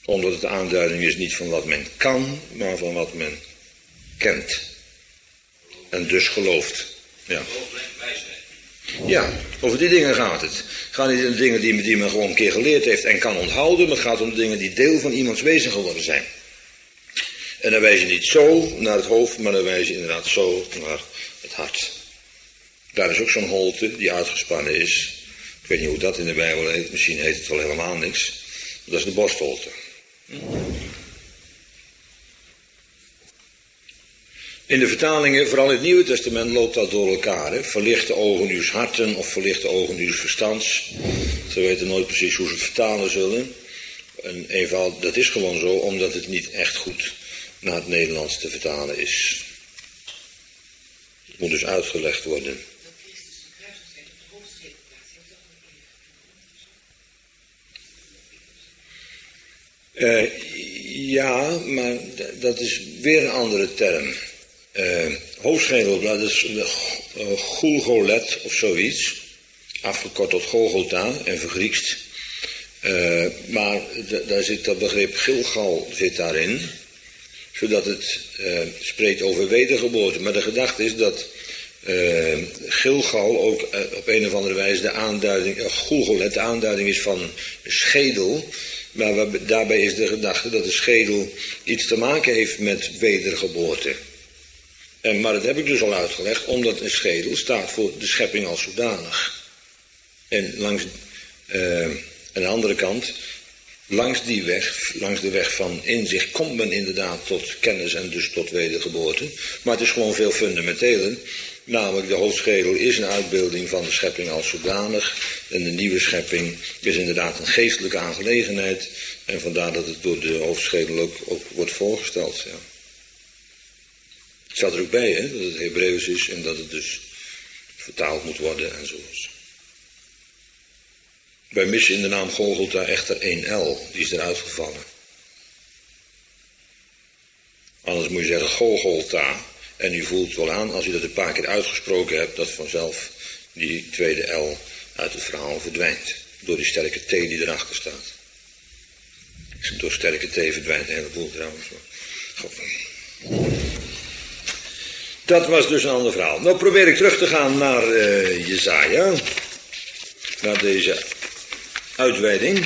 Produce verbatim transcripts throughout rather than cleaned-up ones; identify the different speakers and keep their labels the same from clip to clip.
Speaker 1: Omdat het de aanduiding is niet van wat men kan, maar van wat men kent. En dus gelooft. Ja. Ja, over die dingen gaat het. Het gaat niet om de dingen die, die men gewoon een keer geleerd heeft en kan onthouden, maar het gaat om de dingen die deel van iemands wezen geworden zijn. En dan wijs je niet zo naar het hoofd, maar dan wijs je inderdaad zo naar het hart. Daar is ook zo'n holte die uitgespannen is. Ik weet niet hoe dat in de Bijbel heet, misschien heet het wel helemaal niks. Dat is de borstholte. In de vertalingen, vooral in het Nieuwe Testament, loopt dat door elkaar. Hè? Verlichte ogen uws harten of verlichte ogen uws verstands. Ze weten nooit precies hoe ze het vertalen zullen. En eenvoud, dat is gewoon zo, omdat het niet echt goed naar het Nederlands te vertalen is. Het moet dus uitgelegd worden. Uh, ja, maar d- dat is weer een andere term. Uh, hoofdschedel, dat is uh, Gulgolet of zoiets. Afgekort tot Golgotha en vergriekst. Uh, maar d- daar zit dat begrip Gilgal zit daarin. Zodat het uh, spreekt over wedergeboorte. Maar de gedachte is dat uh, Gilgal ook uh, op een of andere wijze de aanduiding, uh, Gulgolet de aanduiding is van schedel. Maar daarbij is de gedachte dat de schedel iets te maken heeft met wedergeboorte. En, maar dat heb ik dus al uitgelegd, omdat een schedel staat voor de schepping als zodanig. En langs uh, aan de andere kant, langs die weg, langs de weg van inzicht, komt men inderdaad tot kennis en dus tot wedergeboorte. Maar het is gewoon veel fundamenteler. Namelijk de hoofdschedel is een uitbeelding van de schepping als zodanig. En de nieuwe schepping is inderdaad een geestelijke aangelegenheid. En vandaar dat het door de hoofdschedel ook, ook wordt voorgesteld. Ja. Het staat er ook bij, hè, dat het Hebreeuws is en dat het dus vertaald moet worden enzovoorts. Wij missen in de naam Golgotha echter één L, die is eruit gevallen. Anders moet je zeggen Golgotha. En u voelt wel aan, als u dat een paar keer uitgesproken hebt, dat vanzelf die tweede L uit het verhaal verdwijnt. Door die sterke T die erachter staat. Door sterke T verdwijnt een heleboel trouwens. Goed. Dat was dus een ander verhaal. Nou probeer ik terug te gaan naar uh, Jesaja. Naar deze uitweiding.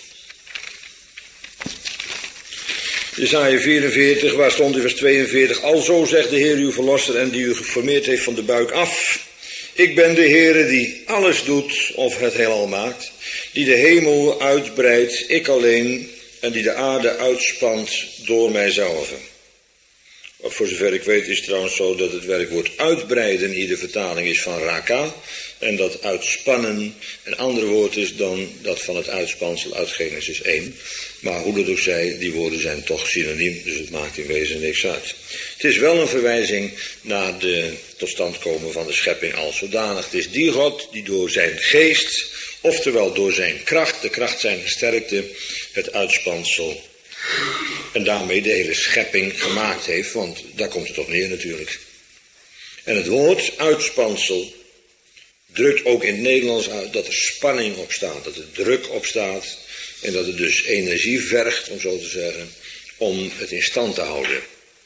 Speaker 1: Jesaja vierenveertig, waar stond in vers tweeënveertig. Alzo zegt de Heer uw verlosser en die u geformeerd heeft van de buik af. Ik ben de Heere die alles doet of het heelal maakt. Die de hemel uitbreidt, ik alleen. En die de aarde uitspant door mijzelf. Voor zover ik weet is het trouwens zo dat het werkwoord uitbreiden hier de vertaling is van raka. En dat uitspannen een ander woord is dan dat van het uitspansel uit Genesis één. Maar hoe dat ook zij, die woorden zijn toch synoniem, dus het maakt in wezen niks uit. Het is wel een verwijzing naar de totstandkomen van de schepping als zodanig. Het is die God die door zijn geest, oftewel door zijn kracht, de kracht zijn sterkte, het uitspansel en daarmee de hele schepping gemaakt heeft, want daar komt het toch neer natuurlijk. En het woord uitspansel drukt ook in het Nederlands uit dat er spanning op staat, dat er druk op staat en dat het dus energie vergt, om zo te zeggen, om het in stand te houden.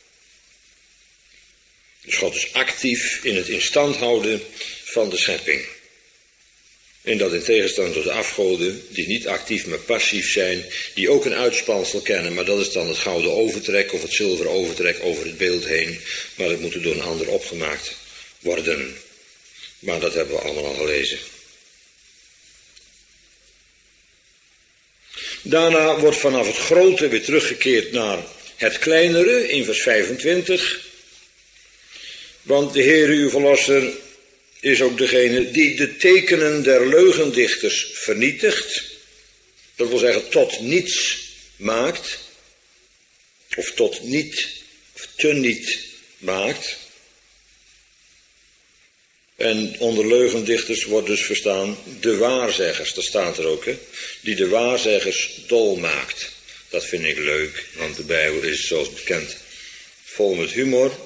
Speaker 1: Dus God is actief in het in stand houden van de schepping. En dat in tegenstelling tot de afgoden, die niet actief maar passief zijn, die ook een uitspansel kennen, maar dat is dan het gouden overtrek of het zilveren overtrek over het beeld heen, maar dat moet er door een ander opgemaakt worden. Maar dat hebben we allemaal al gelezen. Daarna wordt vanaf het grote weer teruggekeerd naar het kleinere in vers vijfentwintig. Want de Heere uw verlosser is ook degene die de tekenen der leugendichters vernietigt. Dat wil zeggen tot niets maakt. Of tot niet, of te niet maakt. En onder leugendichters wordt dus verstaan de waarzeggers, dat staat er ook, hè, die de waarzeggers dol maakt. Dat vind ik leuk, want de Bijbel is zoals bekend vol met humor.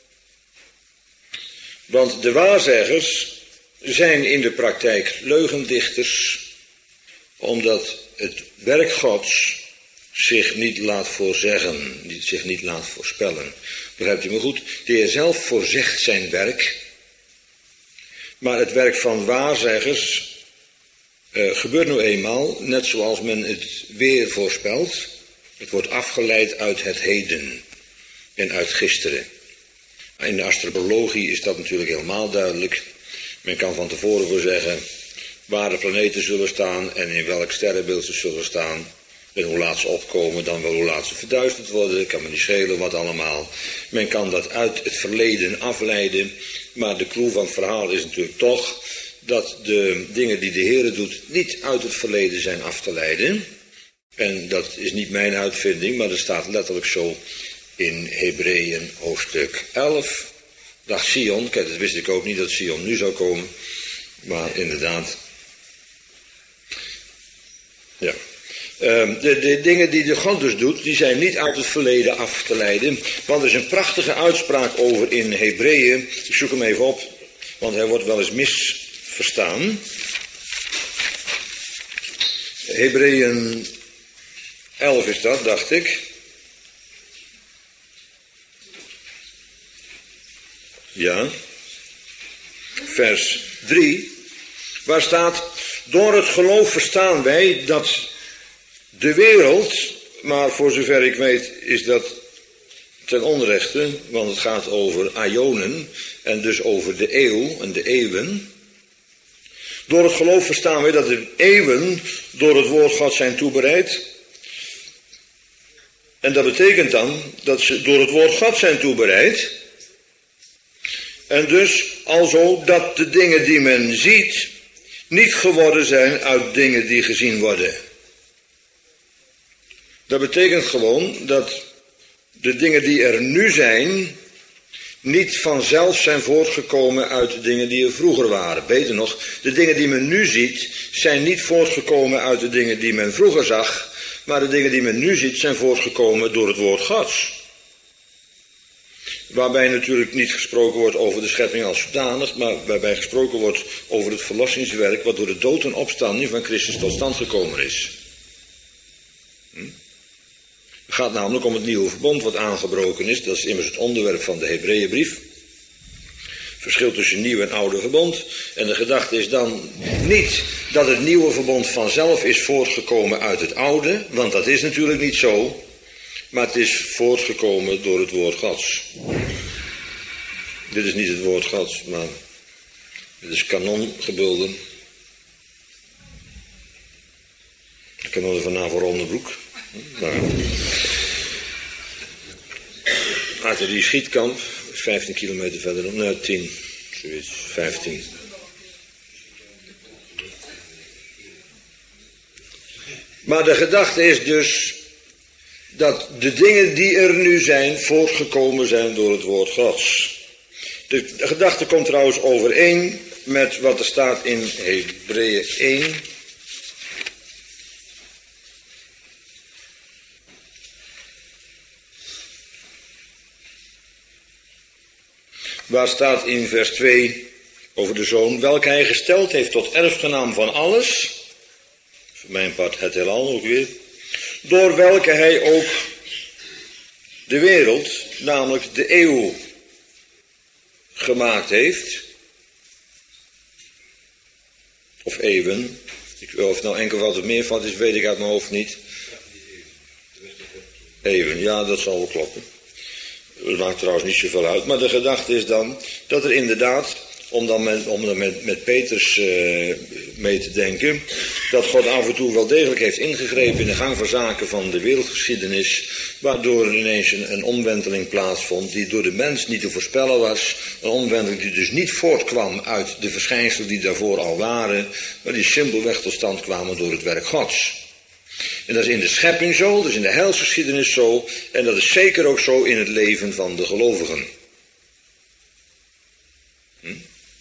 Speaker 1: Want de waarzeggers zijn in de praktijk leugendichters, omdat het werk Gods zich niet laat voorzeggen, die zich niet laat voorspellen. Begrijpt u me goed? De Heer zelf voorzegt zijn werk, maar het werk van waarzeggers uh, gebeurt nu eenmaal, net zoals men het weer voorspelt. Het wordt afgeleid uit het heden en uit gisteren. In de astrologie is dat natuurlijk helemaal duidelijk. Men kan van tevoren voorzeggen waar de planeten zullen staan en in welk sterrenbeeld ze zullen staan. En hoe laat ze opkomen, dan wel hoe laat ze verduisterd worden. Kan me niet schelen wat allemaal. Men kan dat uit het verleden afleiden. Maar de clue van het verhaal is natuurlijk toch dat de dingen die de Heer doet niet uit het verleden zijn af te leiden. En dat is niet mijn uitvinding, maar dat staat letterlijk zo in Hebreeën hoofdstuk elf. Dacht Sion, kijk, dat wist ik ook niet dat Sion nu zou komen. Maar inderdaad. Ja. Uh, de, de dingen die de God dus doet, die zijn niet uit het verleden af te leiden. Want er is een prachtige uitspraak over in Hebreeën. Ik zoek hem even op, want hij wordt wel eens misverstaan. Hebreeën elf is dat, dacht ik. Ja. Vers drie. Waar staat: door het geloof verstaan wij dat de wereld, maar voor zover ik weet is dat ten onrechte, want het gaat over aionen en dus over de eeuw en de eeuwen. Door het geloof verstaan wij dat de eeuwen door het woord God zijn toebereid. En dat betekent dan dat ze door het woord God zijn toebereid. En dus alzo dat de dingen die men ziet niet geworden zijn uit dingen die gezien worden. Dat betekent gewoon dat de dingen die er nu zijn niet vanzelf zijn voortgekomen uit de dingen die er vroeger waren. Beter nog, de dingen die men nu ziet zijn niet voortgekomen uit de dingen die men vroeger zag, maar de dingen die men nu ziet zijn voortgekomen door het woord Gods. Waarbij natuurlijk niet gesproken wordt over de schepping als zodanig, maar waarbij gesproken wordt over het verlossingswerk wat door de dood en opstanding van Christus tot stand gekomen is. Hm? Het gaat namelijk om het nieuwe verbond wat aangebroken is. Dat is immers het onderwerp van de Hebreeënbrief. Verschil tussen nieuw en oude verbond. En de gedachte is dan niet dat het nieuwe verbond vanzelf is voortgekomen uit het oude, want dat is natuurlijk niet zo. Maar het is voortgekomen door het woord Gods. Dit is niet het woord Gods, maar dit is kanongebulden. De kanonnen van Navo Rondenbroek. Nou, artillerie schietkamp, vijftien kilometer verderop, nee, tien, zoiets, vijftien. Maar de gedachte is dus dat de dingen die er nu zijn voortgekomen zijn door het woord Gods. De, de gedachte komt trouwens overeen met wat er staat in Hebreeën één. Waar staat in vers twee over de zoon, welke hij gesteld heeft tot erfgenaam van alles. Voor mijn part het heelal ook weer. Door welke hij ook de wereld, namelijk de eeuw, gemaakt heeft. Of eeuwen. Ik, of het nou enkel wat het meervoud is, weet ik uit mijn hoofd niet. Eeuwen, ja, dat zal wel kloppen. Dat maakt trouwens niet zoveel uit. Maar de gedachte is dan dat er inderdaad, om dan met, om dan met, met Peters uh, mee te denken, dat God af en toe wel degelijk heeft ingegrepen in de gang van zaken van de wereldgeschiedenis, waardoor er ineens een, een omwenteling plaatsvond die door de mens niet te voorspellen was. Een omwenteling die dus niet voortkwam uit de verschijnselen die daarvoor al waren, maar die simpelweg tot stand kwamen door het werk Gods. En dat is in de schepping zo, dat is in de heilsgeschiedenis zo, en dat is zeker ook zo in het leven van de gelovigen. Hm?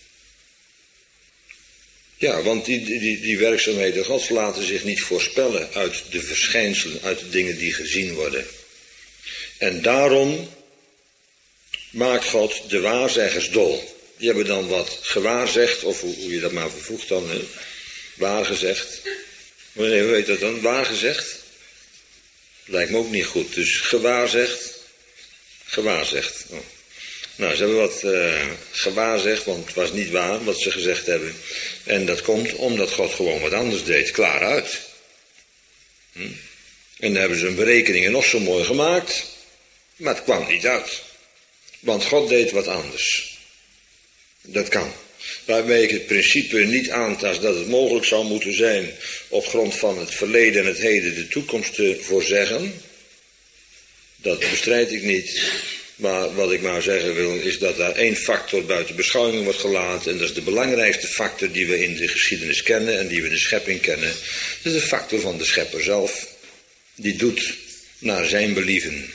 Speaker 1: Ja, want die, die, die werkzaamheden Gods laten zich niet voorspellen uit de verschijnselen, uit de dingen die gezien worden. En daarom maakt God de waarzeggers dol. Die hebben dan wat gewaarzegd, of hoe, hoe je dat maar vervoegt dan, hè? Waargezegd. Nee, hoe heet dat dan? Waargezegd? Lijkt me ook niet goed. Dus gewaarzegd. Gewaarzegd. Oh. Nou, ze hebben wat uh, gewaarzegd, want het was niet waar wat ze gezegd hebben. En dat komt omdat God gewoon wat anders deed. Klaar uit. Hm? En dan hebben ze hun berekeningen nog zo mooi gemaakt. Maar het kwam niet uit. Want God deed wat anders. Dat kan. Waarmee ik het principe niet aantast dat het mogelijk zou moeten zijn op grond van het verleden en het heden de toekomst te voorzeggen. Dat bestrijd ik niet. Maar wat ik maar zeggen wil is dat daar één factor buiten beschouwing wordt gelaten. En dat is de belangrijkste factor die we in de geschiedenis kennen en die we in de schepping kennen. Dat is de factor van de schepper zelf. Die doet naar zijn believen.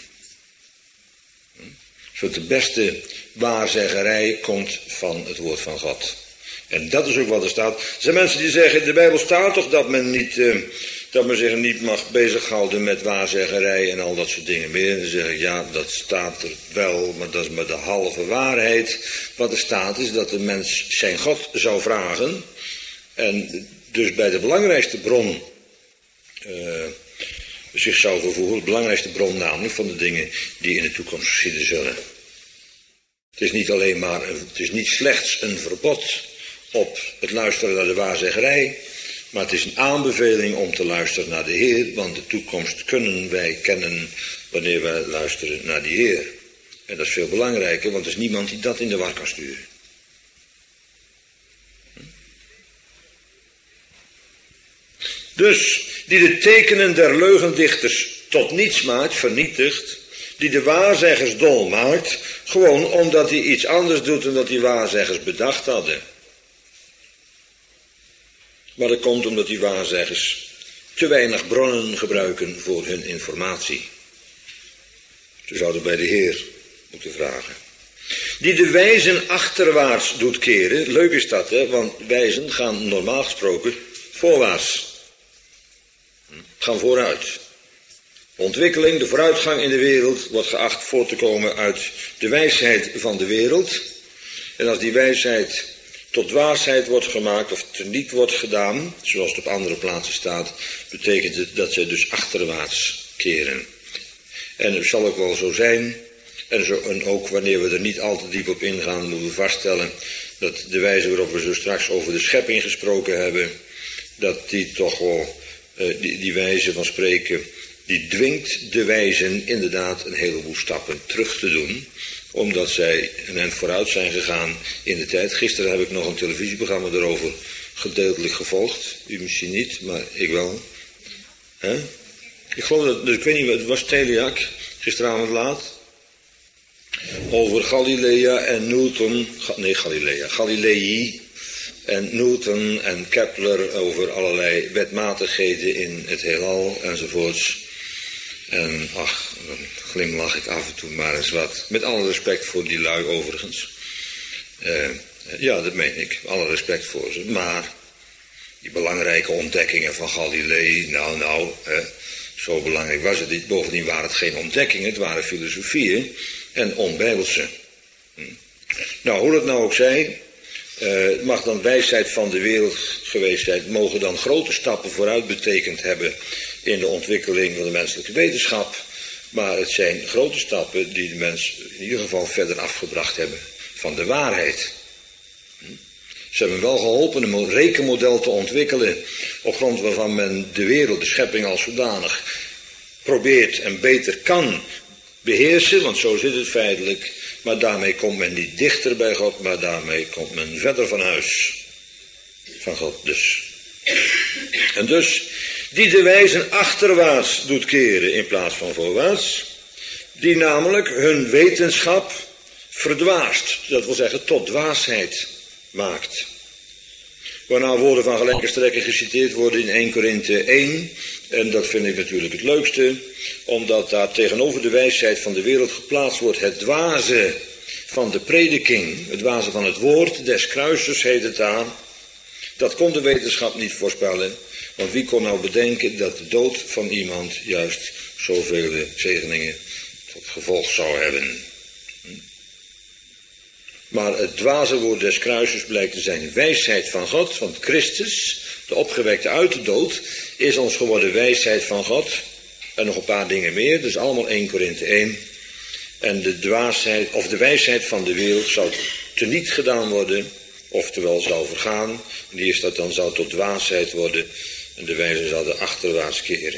Speaker 1: Zodat de beste waarzeggerij komt van het woord van God. En dat is ook wat er staat. Er zijn mensen die zeggen, in de Bijbel staat toch dat men, niet, uh, dat men zich niet mag bezighouden met waarzeggerij en al dat soort dingen meer. En dan zeg ik, ja, dat staat er wel, maar dat is maar de halve waarheid. Wat er staat is dat de mens zijn God zou vragen. En dus bij de belangrijkste bron uh, zich zou vervoegen. De belangrijkste bron namelijk van de dingen die in de toekomst geschieden zullen. Het is niet alleen maar, een, het is niet slechts een verbod op het luisteren naar de waarzeggerij, maar het is een aanbeveling om te luisteren naar de Heer, want de toekomst kunnen wij kennen wanneer wij luisteren naar die Heer. En dat is veel belangrijker, want er is niemand die dat in de war kan sturen. Dus, die de tekenen der leugendichters tot niets maakt, vernietigt, die de waarzeggers dol maakt, gewoon omdat hij iets anders doet dan dat die waarzeggers bedacht hadden. Maar dat komt omdat die waarzeggers te weinig bronnen gebruiken voor hun informatie. Ze zouden bij de Heer moeten vragen. Die de wijzen achterwaarts doet keren. Leuk is dat, hè, want wijzen gaan normaal gesproken voorwaarts. Gaan vooruit. Ontwikkeling, de vooruitgang in de wereld wordt geacht voort te komen uit de wijsheid van de wereld. En als die wijsheid tot dwaasheid wordt gemaakt of teniet wordt gedaan, zoals het op andere plaatsen staat, betekent het dat zij dus achterwaarts keren. En het zal ook wel zo zijn, en, zo, en ook wanneer we er niet al te diep op ingaan, moeten we vaststellen dat de wijze waarop we zo straks over de schepping gesproken hebben, dat die toch wel, uh, die, die wijze van spreken, die dwingt de wijzen inderdaad een heleboel stappen terug te doen, omdat zij een eind vooruit zijn gegaan in de tijd. Gisteren heb ik nog een televisieprogramma erover gedeeltelijk gevolgd. U misschien niet, maar ik wel. He? Ik geloof dat, dus ik weet niet, het was Teliak, gisteravond laat. Over Galilea en Newton, nee Galilea, Galilei en Newton en Kepler over allerlei wetmatigheden in het heelal enzovoorts. En ach, dan glimlach ik af en toe maar eens wat. Met alle respect voor die lui overigens. Uh, ja, dat meen ik. Alle respect voor ze. Maar die belangrijke ontdekkingen van Galilei, nou nou, hè, zo belangrijk was het niet. Bovendien waren het geen ontdekkingen, het waren filosofieën en onbijbelse. Hm. Nou, hoe het nou ook zij, uh, het mag dan wijsheid van de wereld geweest zijn, mogen dan grote stappen vooruit betekend hebben in de ontwikkeling van de menselijke wetenschap, maar het zijn grote stappen die de mens in ieder geval verder afgebracht hebben van de waarheid. Ze hebben wel geholpen een rekenmodel te ontwikkelen op grond waarvan men de wereld, de schepping als zodanig, probeert en beter kan beheersen, want zo zit het feitelijk, maar daarmee komt men niet dichter bij God, maar daarmee komt men verder van huis van God dus. En dus, die de wijzen achterwaarts doet keren in plaats van voorwaarts, die namelijk hun wetenschap verdwaast, dat wil zeggen tot dwaasheid maakt. Waarna woorden van gelijke strekken geciteerd worden in Eerste Korinthe één, en dat vind ik natuurlijk het leukste, omdat daar tegenover de wijsheid van de wereld geplaatst wordt het dwaze van de prediking, het dwaze van het woord des kruisers heet het daar. Dat kon de wetenschap niet voorspellen, want wie kon nou bedenken dat de dood van iemand juist zoveel zegeningen tot gevolg zou hebben. Maar het dwaze woord des kruisers blijkt te zijn wijsheid van God, want Christus, de opgewekte uit de dood, is ons geworden wijsheid van God. En nog een paar dingen meer, dus allemaal één Korinthe één. En de dwaasheid, of de wijsheid van de wereld zou teniet gedaan worden, oftewel zou vergaan. En die is dat dan zou tot dwaasheid worden en de wijze zouden achterwaarts keren.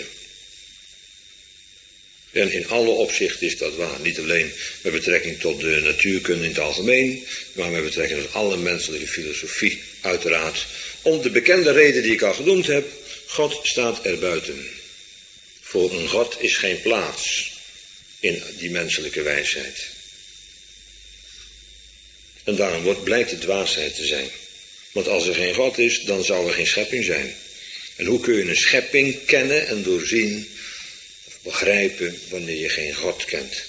Speaker 1: En in alle opzichten is dat waar. Niet alleen met betrekking tot de natuurkunde in het algemeen, maar met betrekking tot alle menselijke filosofie uiteraard. Om de bekende reden die ik al genoemd heb, God staat er buiten. Voor een God is geen plaats in die menselijke wijsheid. En daarom wordt, blijkt het dwaasheid te zijn. Want als er geen God is, dan zou er geen schepping zijn. En hoe kun je een schepping kennen en doorzien of begrijpen wanneer je geen God kent?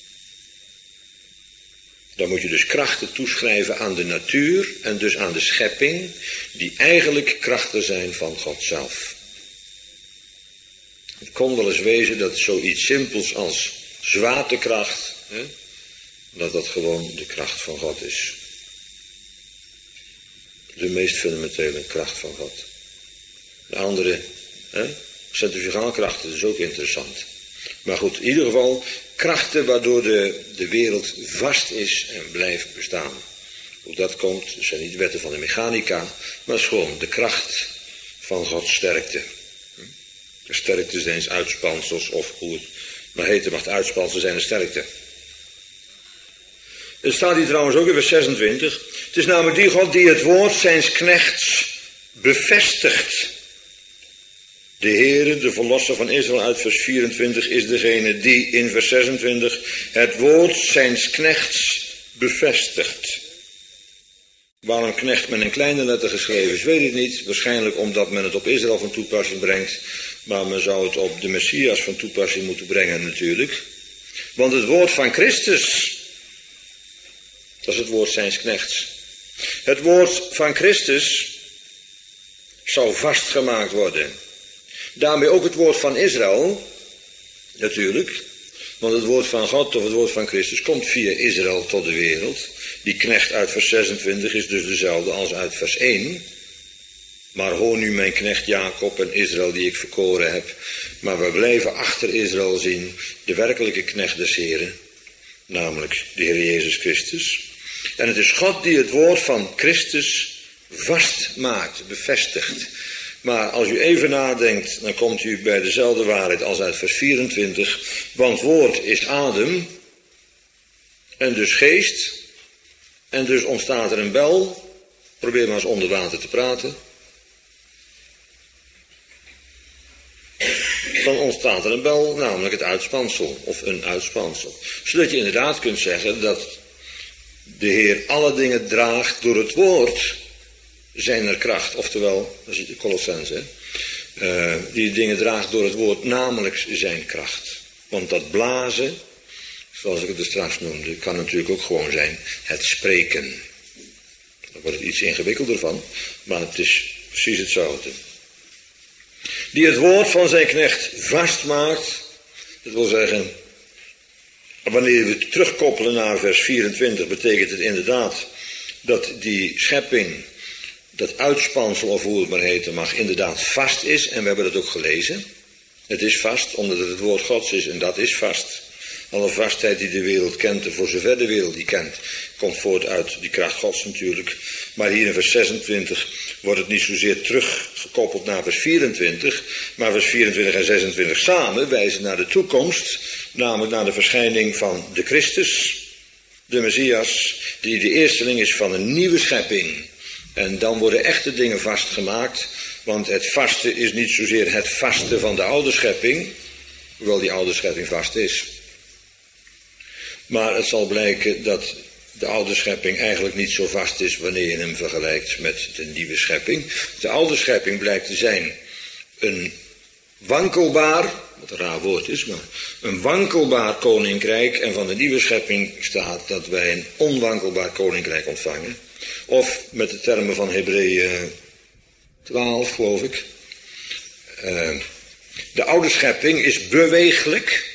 Speaker 1: Dan moet je dus krachten toeschrijven aan de natuur en dus aan de schepping, die eigenlijk krachten zijn van God zelf. Het kon wel eens wezen dat zoiets simpels als zwaartekracht, hè, dat dat gewoon de kracht van God is. De meest fundamentele kracht van God. De andere, hè, centrifugaalkrachten, dat is ook interessant. Maar goed, in ieder geval krachten waardoor de, de wereld vast is en blijft bestaan. Hoe dat komt, dat zijn niet wetten van de mechanica, maar het is gewoon de kracht van Gods sterkte. De sterkte zijn uitspansels, of hoe het maar heten mag, uitspansels zijn de sterkte. Het staat hier trouwens ook in vers zesentwintig. Het is namelijk die God die het woord zijns knechts bevestigt. De Heere, de verlosser van Israël uit vers vierentwintig, is degene die in vers zesentwintig het woord zijns knechts bevestigt. Waarom knecht met een kleine letter geschreven is, weet ik niet. Waarschijnlijk omdat men het op Israël van toepassing brengt. Maar men zou het op de Messias van toepassing moeten brengen natuurlijk. Want het woord van Christus, dat is het woord zijns knechts. Het woord van Christus zou vastgemaakt worden. Daarmee ook het woord van Israël, natuurlijk. Want het woord van God of het woord van Christus komt via Israël tot de wereld. Die knecht uit vers zesentwintig is dus dezelfde als uit vers één. Maar hoor nu mijn knecht Jacob en Israël die ik verkoren heb. Maar we blijven achter Israël zien de werkelijke knecht des Heren. Namelijk de Heer Jezus Christus. En het is God die het woord van Christus vastmaakt, bevestigt. Maar als u even nadenkt, dan komt u bij dezelfde waarheid als uit vers vierentwintig. Want woord is adem en dus geest. En dus ontstaat er een bel. Probeer maar eens onder water te praten. Dan ontstaat er een bel, namelijk het uitspansel, of een uitspansel. Zodat je inderdaad kunt zeggen dat de Heer alle dingen draagt door het woord zijner kracht. Oftewel, dat is de Colossense, uh, die dingen draagt door het woord, namelijk zijn kracht. Want dat blazen, zoals ik het er straks noemde, kan natuurlijk ook gewoon zijn het spreken. Daar wordt het iets ingewikkelder van, maar het is precies hetzelfde. Die het woord van zijn knecht vastmaakt, dat wil zeggen, wanneer we het terugkoppelen naar vers vierentwintig, betekent het inderdaad dat die schepping, dat uitspansel of hoe het maar heten mag, inderdaad vast is. En we hebben dat ook gelezen. Het is vast, omdat het het woord Gods is en dat is vast. Alle vastheid die de wereld kent, en voor zover de wereld die kent, komt voort uit die kracht Gods natuurlijk. Maar hier in vers zesentwintig wordt het niet zozeer teruggekoppeld naar vers vierentwintig, maar vers vierentwintig en zesentwintig samen wijzen naar de toekomst, namelijk naar de verschijning van de Christus, de Messias, die de eersteling is van een nieuwe schepping. En dan worden echte dingen vastgemaakt, want het vaste is niet zozeer het vaste van de oude schepping, hoewel die oude schepping vast is. Maar het zal blijken dat de oude schepping eigenlijk niet zo vast is wanneer je hem vergelijkt met de nieuwe schepping. De oude schepping blijkt te zijn een wankelbaar, wat een raar woord is, maar een wankelbaar koninkrijk. En van de nieuwe schepping staat dat wij een onwankelbaar koninkrijk ontvangen. Of met de termen van Hebreeën twaalf, geloof ik. Uh, de oude schepping is beweeglijk,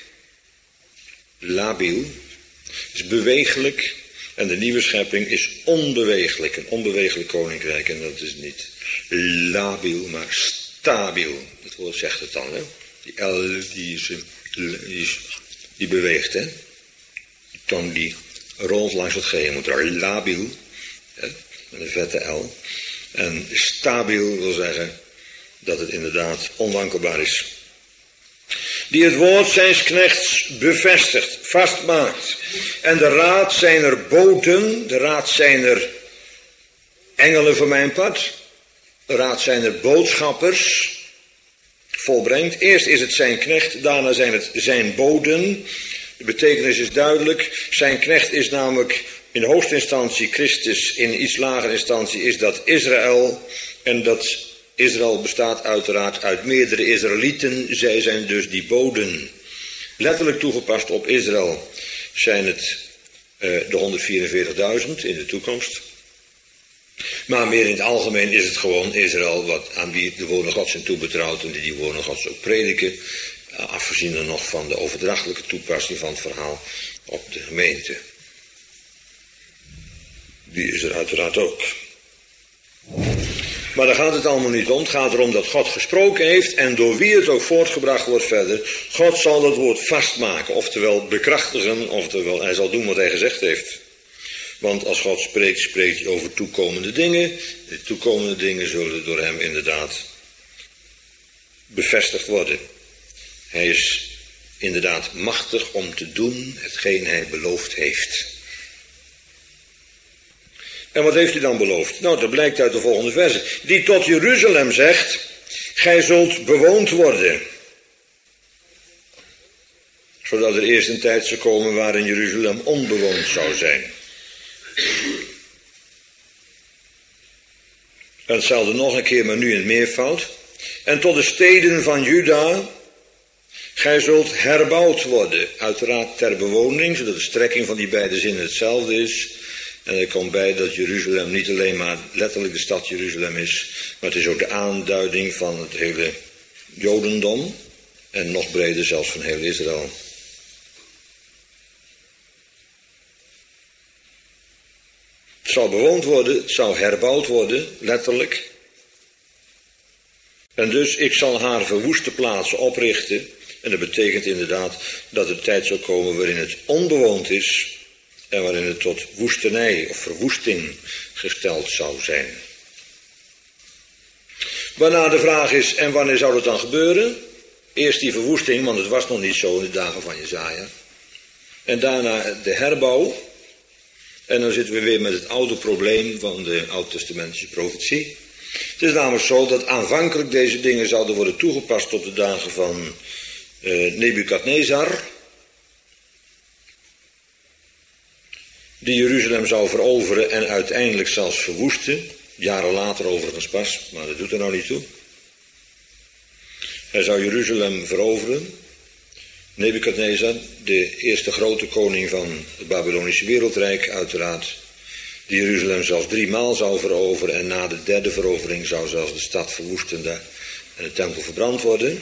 Speaker 1: labiel, is beweeglijk. En de nieuwe schepping is onbeweeglijk, een onbeweeglijk koninkrijk. En dat is niet labiel, maar stabiel. Dat woord zegt het dan, hè. Die L, die is die, die beweegt, hè. Die tong die rolt langs het G. Je moet er labiel, hè, met een vette L. En stabiel wil zeggen dat het inderdaad onwankelbaar is. Die het woord zijns knechts bevestigt, vastmaakt. En de raad zijner boden, de raad zijner engelen voor mijn part, de raad zijner boodschappers volbrengt. Eerst is het zijn knecht, daarna zijn het zijn boden. De betekenis is duidelijk. Zijn knecht is namelijk in de hoogste instantie Christus, in iets lagere instantie is dat Israël. En dat Israël bestaat uiteraard uit meerdere Israëlieten. Zij zijn dus die boden. Letterlijk toegepast op Israël zijn het uh, de honderdvierenveertigduizend in de toekomst. Maar meer in het algemeen is het gewoon Israël wat aan wie de woorden Gods zijn toebetrouwd en die die woorden Gods ook prediken. Uh, afgezien er nog van de overdrachtelijke toepassing van het verhaal op de gemeente. Die is er uiteraard ook. Maar daar gaat het allemaal niet om. Het gaat erom dat God gesproken heeft en door wie het ook voortgebracht wordt verder. God zal dat woord vastmaken, oftewel bekrachtigen, oftewel hij zal doen wat hij gezegd heeft. Want als God spreekt, spreekt hij over toekomende dingen. De toekomende dingen zullen door hem inderdaad bevestigd worden. Hij is inderdaad machtig om te doen hetgeen hij beloofd heeft. En wat heeft hij dan beloofd? Nou, dat blijkt uit de volgende verse. Die tot Jeruzalem zegt, gij zult bewoond worden. Zodat er eerst een tijd zou komen waarin Jeruzalem onbewoond zou zijn. En hetzelfde nog een keer, maar nu in het meervoud. En tot de steden van Juda, gij zult herbouwd worden. Uiteraard ter bewoning, zodat de strekking van die beide zinnen hetzelfde is. En er komt bij dat Jeruzalem niet alleen maar letterlijk de stad Jeruzalem is, maar het is ook de aanduiding van het hele Jodendom en nog breder zelfs van heel Israël. Het zal bewoond worden, het zal herbouwd worden, letterlijk. En dus ik zal haar verwoeste plaatsen oprichten. En dat betekent inderdaad dat er tijd zal komen waarin het onbewoond is. En waarin het tot woestenij of verwoesting gesteld zou zijn. Waarna de vraag is, en wanneer zou dat dan gebeuren? Eerst die verwoesting, want het was nog niet zo in de dagen van Jesaja. En daarna de herbouw. En dan zitten we weer met het oude probleem van de oud-testamentische profetie. Het is namelijk zo dat aanvankelijk deze dingen zouden worden toegepast tot de dagen van uh, Nebukadnezar. Die Jeruzalem zou veroveren en uiteindelijk zelfs verwoesten. Jaren later overigens pas, maar dat doet er nou niet toe. Hij zou Jeruzalem veroveren. Nebukadnezar, de eerste grote koning van het Babylonische wereldrijk, uiteraard. Die Jeruzalem zelfs drie maal zou veroveren en na de derde verovering zou zelfs de stad verwoesten en de tempel verbrand worden.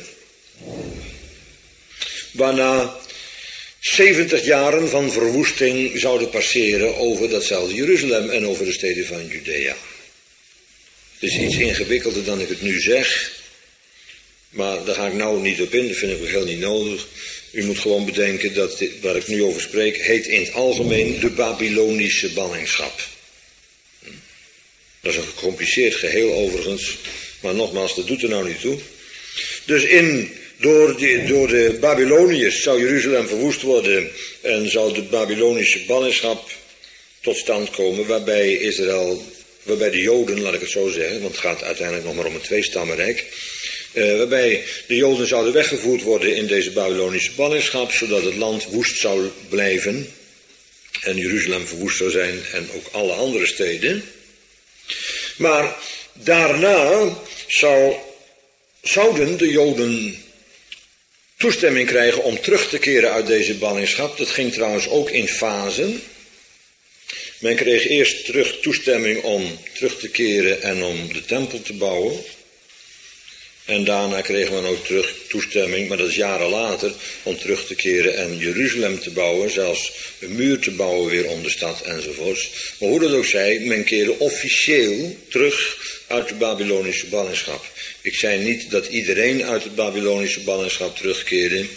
Speaker 1: Waarna zeventig jaren van verwoesting zouden passeren over datzelfde Jeruzalem en over de steden van Judea. Het is iets ingewikkelder dan ik het nu zeg, maar daar ga ik nou niet op in, dat vind ik ook heel niet nodig. U moet gewoon bedenken dat dit, waar ik nu over spreek, heet in het algemeen de Babylonische ballingschap. Dat is een gecompliceerd geheel overigens, maar nogmaals, dat doet er nou niet toe. Dus in... Door de, door de Babyloniërs zou Jeruzalem verwoest worden en zou de Babylonische ballingschap tot stand komen, waarbij Israël, waarbij de Joden, laat ik het zo zeggen, want het gaat uiteindelijk nog maar om een tweestammenrijk, uh, waarbij de Joden zouden weggevoerd worden in deze Babylonische ballingschap, zodat het land woest zou blijven en Jeruzalem verwoest zou zijn en ook alle andere steden. Maar daarna zou, zouden de Joden toestemming krijgen om terug te keren uit deze ballingschap. Dat ging trouwens ook in fasen. Men kreeg eerst terug toestemming om terug te keren en om de tempel te bouwen. En daarna kreeg men ook terug toestemming, maar dat is jaren later, om terug te keren en Jeruzalem te bouwen. Zelfs een muur te bouwen weer om de stad enzovoorts. Maar hoe dat ook zij, men keerde officieel terug uit de Babylonische ballingschap. Ik zei niet dat iedereen uit de Babylonische ballingschap terugkeerde.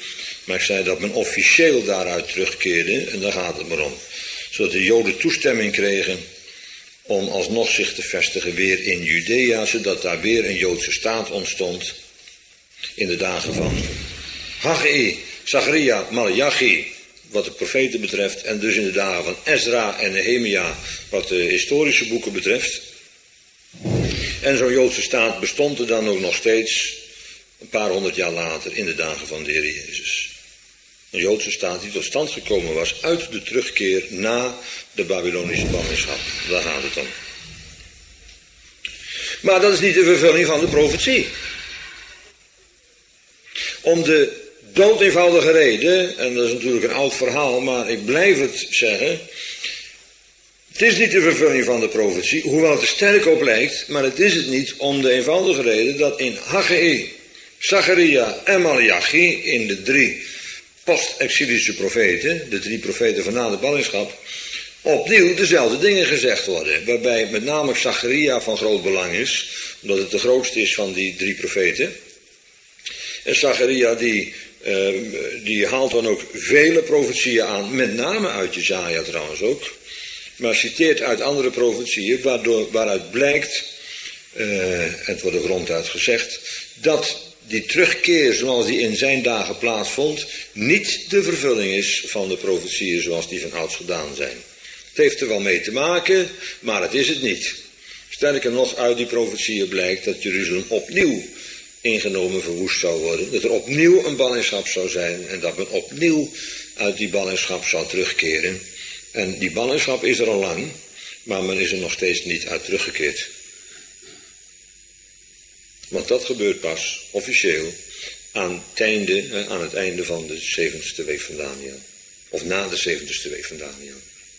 Speaker 1: Maar ik zei dat men officieel daaruit terugkeerde, en daar gaat het maar om. Zodat de Joden toestemming kregen om alsnog zich te vestigen weer in Judea, zodat daar weer een Joodse staat ontstond in de dagen van Haggai, Zacharia, Maleachi, wat de profeten betreft, en dus in de dagen van Ezra en Nehemia, wat de historische boeken betreft. En zo'n Joodse staat bestond er dan ook nog steeds een paar honderd jaar later in de dagen van de Heer Jezus. Een Joodse staat die tot stand gekomen was uit de terugkeer na de Babylonische ballingschap. Daar gaat het om. Maar dat is niet de vervulling van de profetie. Om de doodeenvoudige reden, en dat is natuurlijk een oud verhaal, maar ik blijf het zeggen. Het is niet de vervulling van de profetie, hoewel het er sterk op lijkt, maar het is het niet om de eenvoudige reden dat in Haggai, Zacharia en Maleachi, in de drie post-exilische profeten, de drie profeten van na de ballingschap, opnieuw dezelfde dingen gezegd worden. Waarbij met name Zacharia van groot belang is, omdat het de grootste is van die drie profeten. En Zacharia die, uh, die haalt dan ook vele profetieën aan, met name uit Jesaja trouwens ook. Maar citeert uit andere profetieën, waardoor, waaruit blijkt, uh, het wordt er ronduit gezegd, dat die terugkeer zoals die in zijn dagen plaatsvond, niet de vervulling is van de profetieën zoals die van ouds gedaan zijn. Het heeft er wel mee te maken, maar het is het niet. Sterker nog, uit die profetieën blijkt dat Jeruzalem opnieuw ingenomen verwoest zou worden. Dat er opnieuw een ballingschap zou zijn en dat men opnieuw uit die ballingschap zou terugkeren. En die ballingschap is er al lang, maar men is er nog steeds niet uit teruggekeerd. Want dat gebeurt pas officieel aan het einde, aan het einde van de zeventigste week van Daniel. Of na de zeventigste week van Daniel.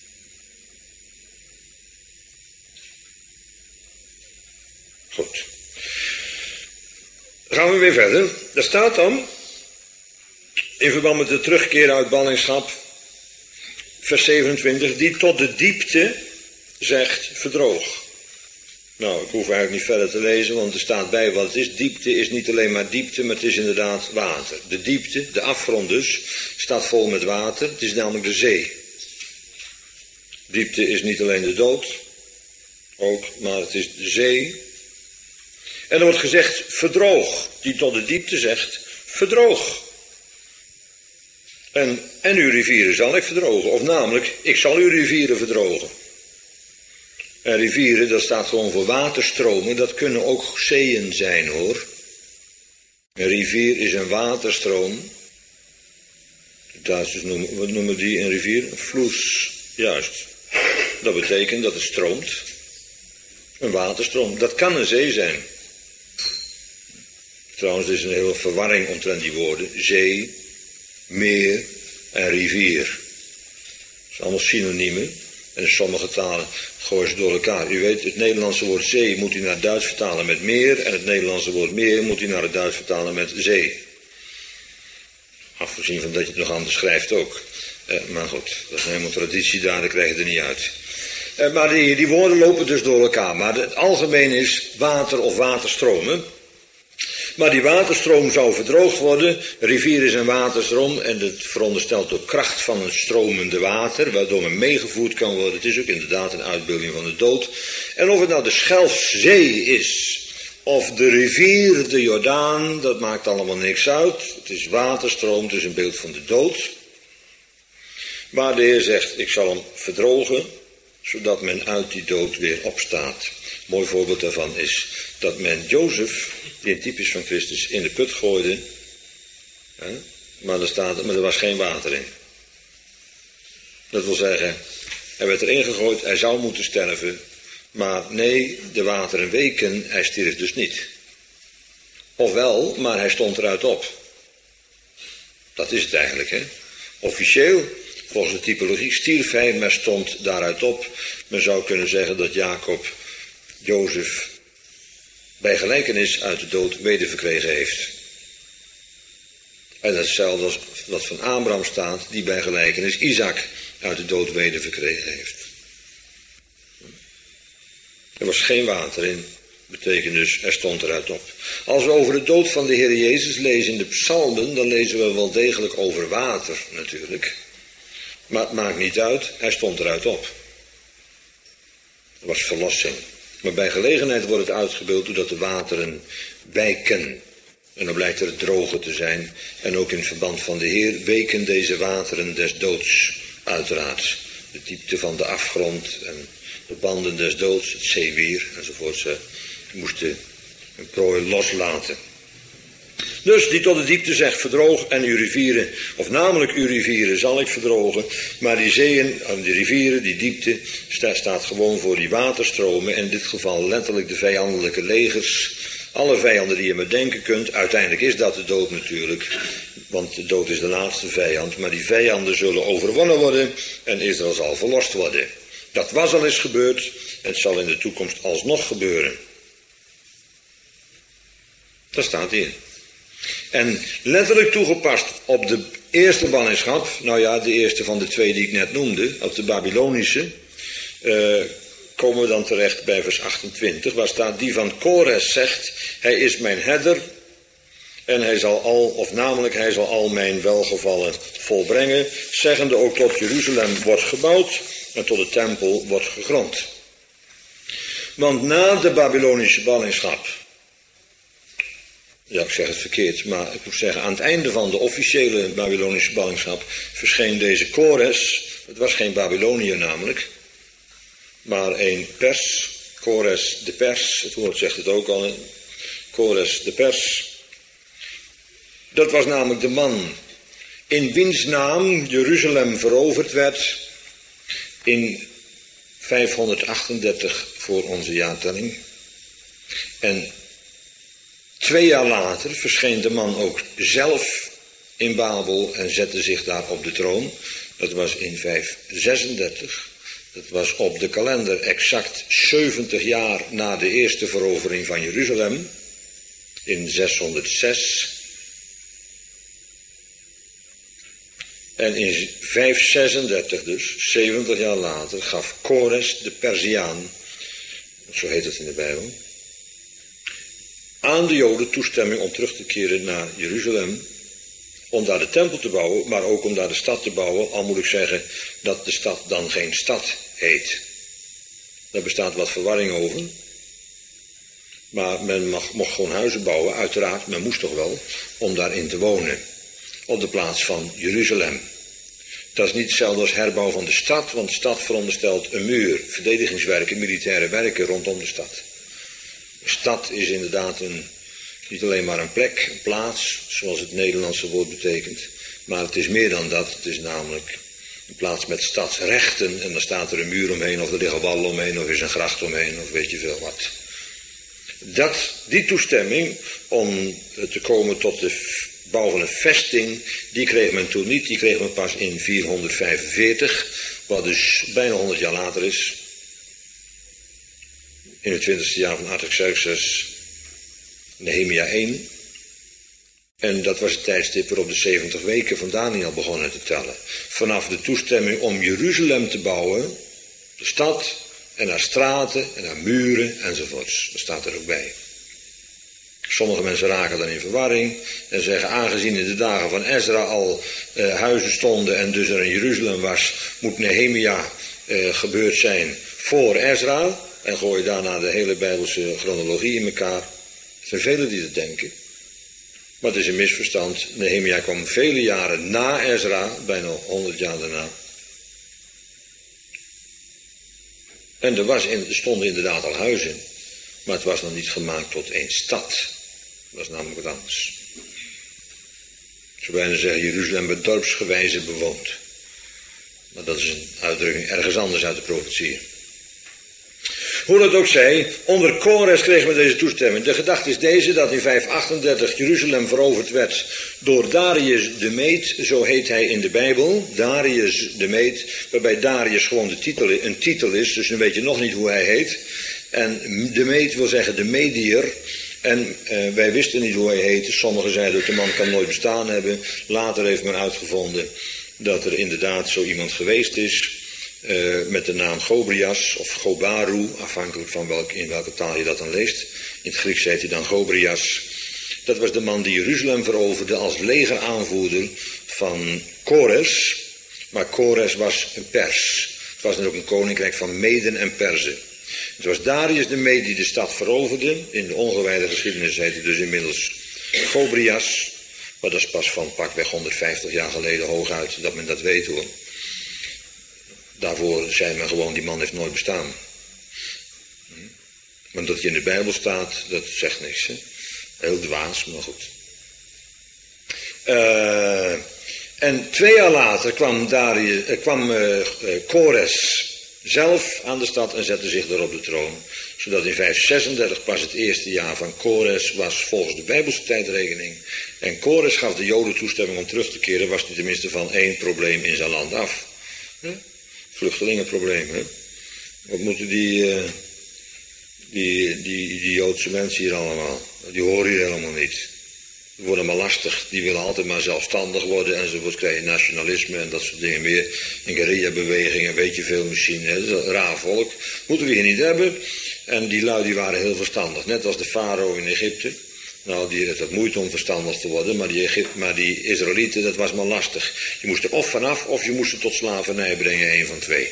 Speaker 1: Goed. Gaan we weer verder. Daar staat dan, in verband met de terugkeer uit ballingschap, vers zevenentwintig, die tot de diepte zegt verdroog. Nou, ik hoef eigenlijk niet verder te lezen, want er staat bij wat het is. Diepte is niet alleen maar diepte, maar het is inderdaad water. De diepte, de afgrond dus, staat vol met water. Het is namelijk de zee. Diepte is niet alleen de dood, ook, maar het is de zee. En er wordt gezegd, verdroog. Die tot de diepte zegt, verdroog. En, en uw rivieren zal ik verdrogen. Of namelijk, ik zal uw rivieren verdrogen. En rivieren, dat staat gewoon voor waterstromen. Dat kunnen ook zeeën zijn, hoor. Een rivier is een waterstroom. De Duitsers noemen, wat noemen die een rivier? Een vloes. Juist. Dat betekent dat het stroomt. Een waterstroom. Dat kan een zee zijn. Trouwens, er is een hele verwarring omtrent die woorden. Zee, meer en rivier. Dat zijn allemaal synoniemen. En in sommige talen gooien ze door elkaar. U weet, het Nederlandse woord zee moet u naar het Duits vertalen met meer. En het Nederlandse woord meer moet u naar het Duits vertalen met zee. Afgezien van dat je het nog anders schrijft ook. Eh, maar goed, dat is helemaal traditie daar, dat krijg je er niet uit. Eh, maar die, die woorden lopen dus door elkaar. Maar het algemeen is water of waterstromen. Maar die waterstroom zou verdroogd worden. Een rivier is een waterstroom en het veronderstelt de kracht van een stromende water, waardoor men meegevoerd kan worden. Het is ook inderdaad een uitbeelding van de dood. En of het nou de Schelfzee is, of de rivier, de Jordaan, dat maakt allemaal niks uit. Het is waterstroom, het is een beeld van de dood. Maar de Heer zegt, ik zal hem verdrogen, zodat men uit die dood weer opstaat. Een mooi voorbeeld daarvan is dat men Jozef, die een type is van Christus, in de put gooide. Hè? Maar, er staat, maar er was geen water in. Dat wil zeggen, hij werd erin gegooid, hij zou moeten sterven. Maar nee, de wateren weken, hij stierf dus niet. Ofwel, maar hij stond eruit op. Dat is het eigenlijk, hè. Officieel, volgens de typologie, stierf hij, maar stond daaruit op. Men zou kunnen zeggen dat Jacob Jozef bij gelijkenis uit de dood wederverkregen heeft. En dat is hetzelfde als wat van Abraham staat, die bij gelijkenis Isaac uit de dood wederverkregen heeft. Er was geen water in. Betekent dus, er stond eruit op. Als we over de dood van de Heer Jezus lezen in de psalmen, dan lezen we wel degelijk over water natuurlijk. Maar het maakt niet uit, hij stond eruit op. Dat was verlossing. Maar bij gelegenheid wordt het uitgebeeld doordat de wateren wijken. En dan blijkt er het droge te zijn. En ook in verband van de Heer weken deze wateren des doods uiteraard. De diepte van de afgrond en de banden des doods, het zeewier enzovoort. Ze moesten een prooi loslaten. Dus die tot de diepte zegt verdroog en uw rivieren, of namelijk uw rivieren zal ik verdrogen. Maar die zeeën, die rivieren, die diepte, staat gewoon voor die waterstromen. In dit geval letterlijk de vijandelijke legers. Alle vijanden die je maar denken kunt. Uiteindelijk is dat de dood natuurlijk. Want de dood is de laatste vijand. Maar die vijanden zullen overwonnen worden. En Israël zal verlost worden. Dat was al eens gebeurd. En het zal in de toekomst alsnog gebeuren. Dat staat hier. En letterlijk toegepast op de eerste ballingschap. Nou ja, de eerste van de twee die ik net noemde. Op de Babylonische. Uh, komen we dan terecht bij vers achtentwintig. Waar staat die van Kores zegt. Hij is mijn herder. En hij zal al, of namelijk hij zal al mijn welgevallen volbrengen. Zeggende ook tot Jeruzalem wordt gebouwd. En tot de tempel wordt gegrond. Want na de Babylonische ballingschap. Ja, ik zeg het verkeerd, maar ik moet zeggen, aan het einde van de officiële Babylonische ballingschap verscheen deze Kores. Het was geen Babyloniër namelijk, maar een pers, Kores de pers, het woord zegt het ook al, Kores de pers. Dat was namelijk de man in wiens naam Jeruzalem veroverd werd in vijfhonderdachtendertig voor onze jaartelling. En twee jaar later verscheen de man ook zelf in Babel en zette zich daar op de troon. Dat was in vijfhonderdzesendertig. Dat was op de kalender exact zeventig jaar na de eerste verovering van Jeruzalem. In zeshonderdzes. En in vijfhonderdzesendertig dus, zeventig jaar later, gaf Kores de Perziaan, zo heet het in de Bijbel, aan de Joden toestemming om terug te keren naar Jeruzalem, om daar de tempel te bouwen, maar ook om daar de stad te bouwen, al moet ik zeggen dat de stad dan geen stad heet. Daar bestaat wat verwarring over. Maar men mag, mocht gewoon huizen bouwen, uiteraard, men moest toch wel, om daarin te wonen. Op de plaats van Jeruzalem. Dat is niet hetzelfde als herbouw van de stad, want de stad veronderstelt een muur, verdedigingswerken, militaire werken rondom de stad. De stad is inderdaad een, niet alleen maar een plek, een plaats, zoals het Nederlandse woord betekent. Maar het is meer dan dat. Het is namelijk een plaats met stadsrechten. En dan staat er een muur omheen, of er liggen wallen omheen, of er is een gracht omheen, of weet je veel wat. Dat, die toestemming om te komen tot de bouw van een vesting, die kreeg men toen niet. Die kreeg men pas in vierhonderdvijfenveertig, wat dus bijna honderd jaar later is. In het twintigste jaar van Artaxerxes, Nehemia één. En dat was het tijdstip waarop de zeventig weken van Daniel begonnen te tellen. Vanaf de toestemming om Jeruzalem te bouwen, de stad, en naar straten, en naar muren, enzovoorts. Dat staat er ook bij. Sommige mensen raken dan in verwarring en zeggen, aangezien in de dagen van Ezra al uh, huizen stonden en dus er in Jeruzalem was, moet Nehemia uh, gebeurd zijn voor Ezra. En gooi daarna de hele Bijbelse chronologie in elkaar. Er zijn velen die dat denken. Maar het is een misverstand. Nehemia kwam vele jaren na Ezra, bijna honderd jaar daarna. En er, was in, er stonden inderdaad al huizen. Maar het was nog niet gemaakt tot één stad. Dat was namelijk wat anders. Ik zou bijna zeggen, Jeruzalem werd dorpsgewijze bewoond. Maar dat is een uitdrukking ergens anders uit de profetie. Hoe dat ook zij, onder Kores kreeg men deze toestemming. De gedachte is deze, dat in vijfhonderdachtendertig Jeruzalem veroverd werd door Darius de Meed, zo heet hij in de Bijbel, Darius de Meed, waarbij Darius gewoon de titel, een titel is, dus dan weet je nog niet hoe hij heet. En de Meed wil zeggen de Mediër. En uh, wij wisten niet hoe hij heette. Sommigen zeiden dat de man kan nooit bestaan hebben. Later heeft men uitgevonden dat er inderdaad zo iemand geweest is. uh, met de naam Gobrias of Gobaru, afhankelijk van welk, in welke taal je dat dan leest. In het Grieks heet hij dan Gobrias. Dat was de man die Jeruzalem veroverde als legeraanvoerder van Kores. Maar Kores was een Pers. Het was dan ook een koninkrijk van Meden en Perzen. Het was Darius de Mede die de stad veroverde. In de ongewijde geschiedenis heet hij dus inmiddels Gobrias. Maar dat is pas van pakweg honderdvijftig jaar geleden hooguit dat men dat weet hoor. Daarvoor zei men gewoon, die man heeft nooit bestaan. Maar dat hij in de Bijbel staat, dat zegt niks. Hè? Heel dwaas, maar goed. Uh, en twee jaar later kwam, Darius, uh, kwam uh, uh, Kores zelf aan de stad en zette zich daar op de troon. Zodat in vijfhonderdzesendertig pas het eerste jaar van Kores was volgens de Bijbelse tijdrekening. En Kores gaf de Joden toestemming om terug te keren, was hij tenminste van één probleem in zijn land af. Huh? Vluchtelingenprobleem, hè? Wat moeten die, uh, die, die, die Joodse mensen hier allemaal? Die horen hier helemaal niet. Die worden maar lastig, die willen altijd maar zelfstandig worden enzovoort, krijg je nationalisme en dat soort dingen meer. En guerrilla-bewegingen, weet je veel misschien, hè? Dat is een raar volk. Moeten we hier niet hebben. En die lui die waren heel verstandig, net als de farao in Egypte. Nou, die had wat moeite om verstandig te worden, maar die, Egypte, maar die Israëlieten, dat was maar lastig. Je moest er of vanaf, of je moest ze tot slavernij brengen, één van twee.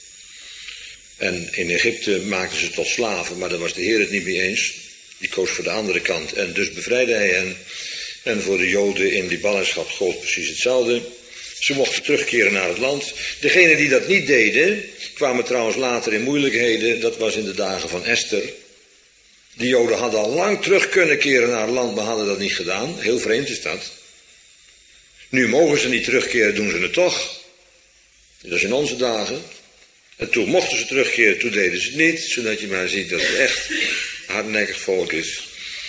Speaker 1: En in Egypte maakten ze tot slaven, maar daar was de Heer het niet mee eens. Die koos voor de andere kant en dus bevrijdde hij hen. En voor de Joden in die ballingschap gold precies hetzelfde. Ze mochten terugkeren naar het land. Degenen die dat niet deden, kwamen trouwens later in moeilijkheden. Dat was in de dagen van Esther. Die Joden hadden al lang terug kunnen keren naar het land, maar hadden dat niet gedaan. Heel vreemd is dat. Nu mogen ze niet terugkeren, doen ze het toch. Dat is in onze dagen. En toen mochten ze terugkeren, toen deden ze het niet. Zodat je maar ziet dat het echt hardnekkig volk is.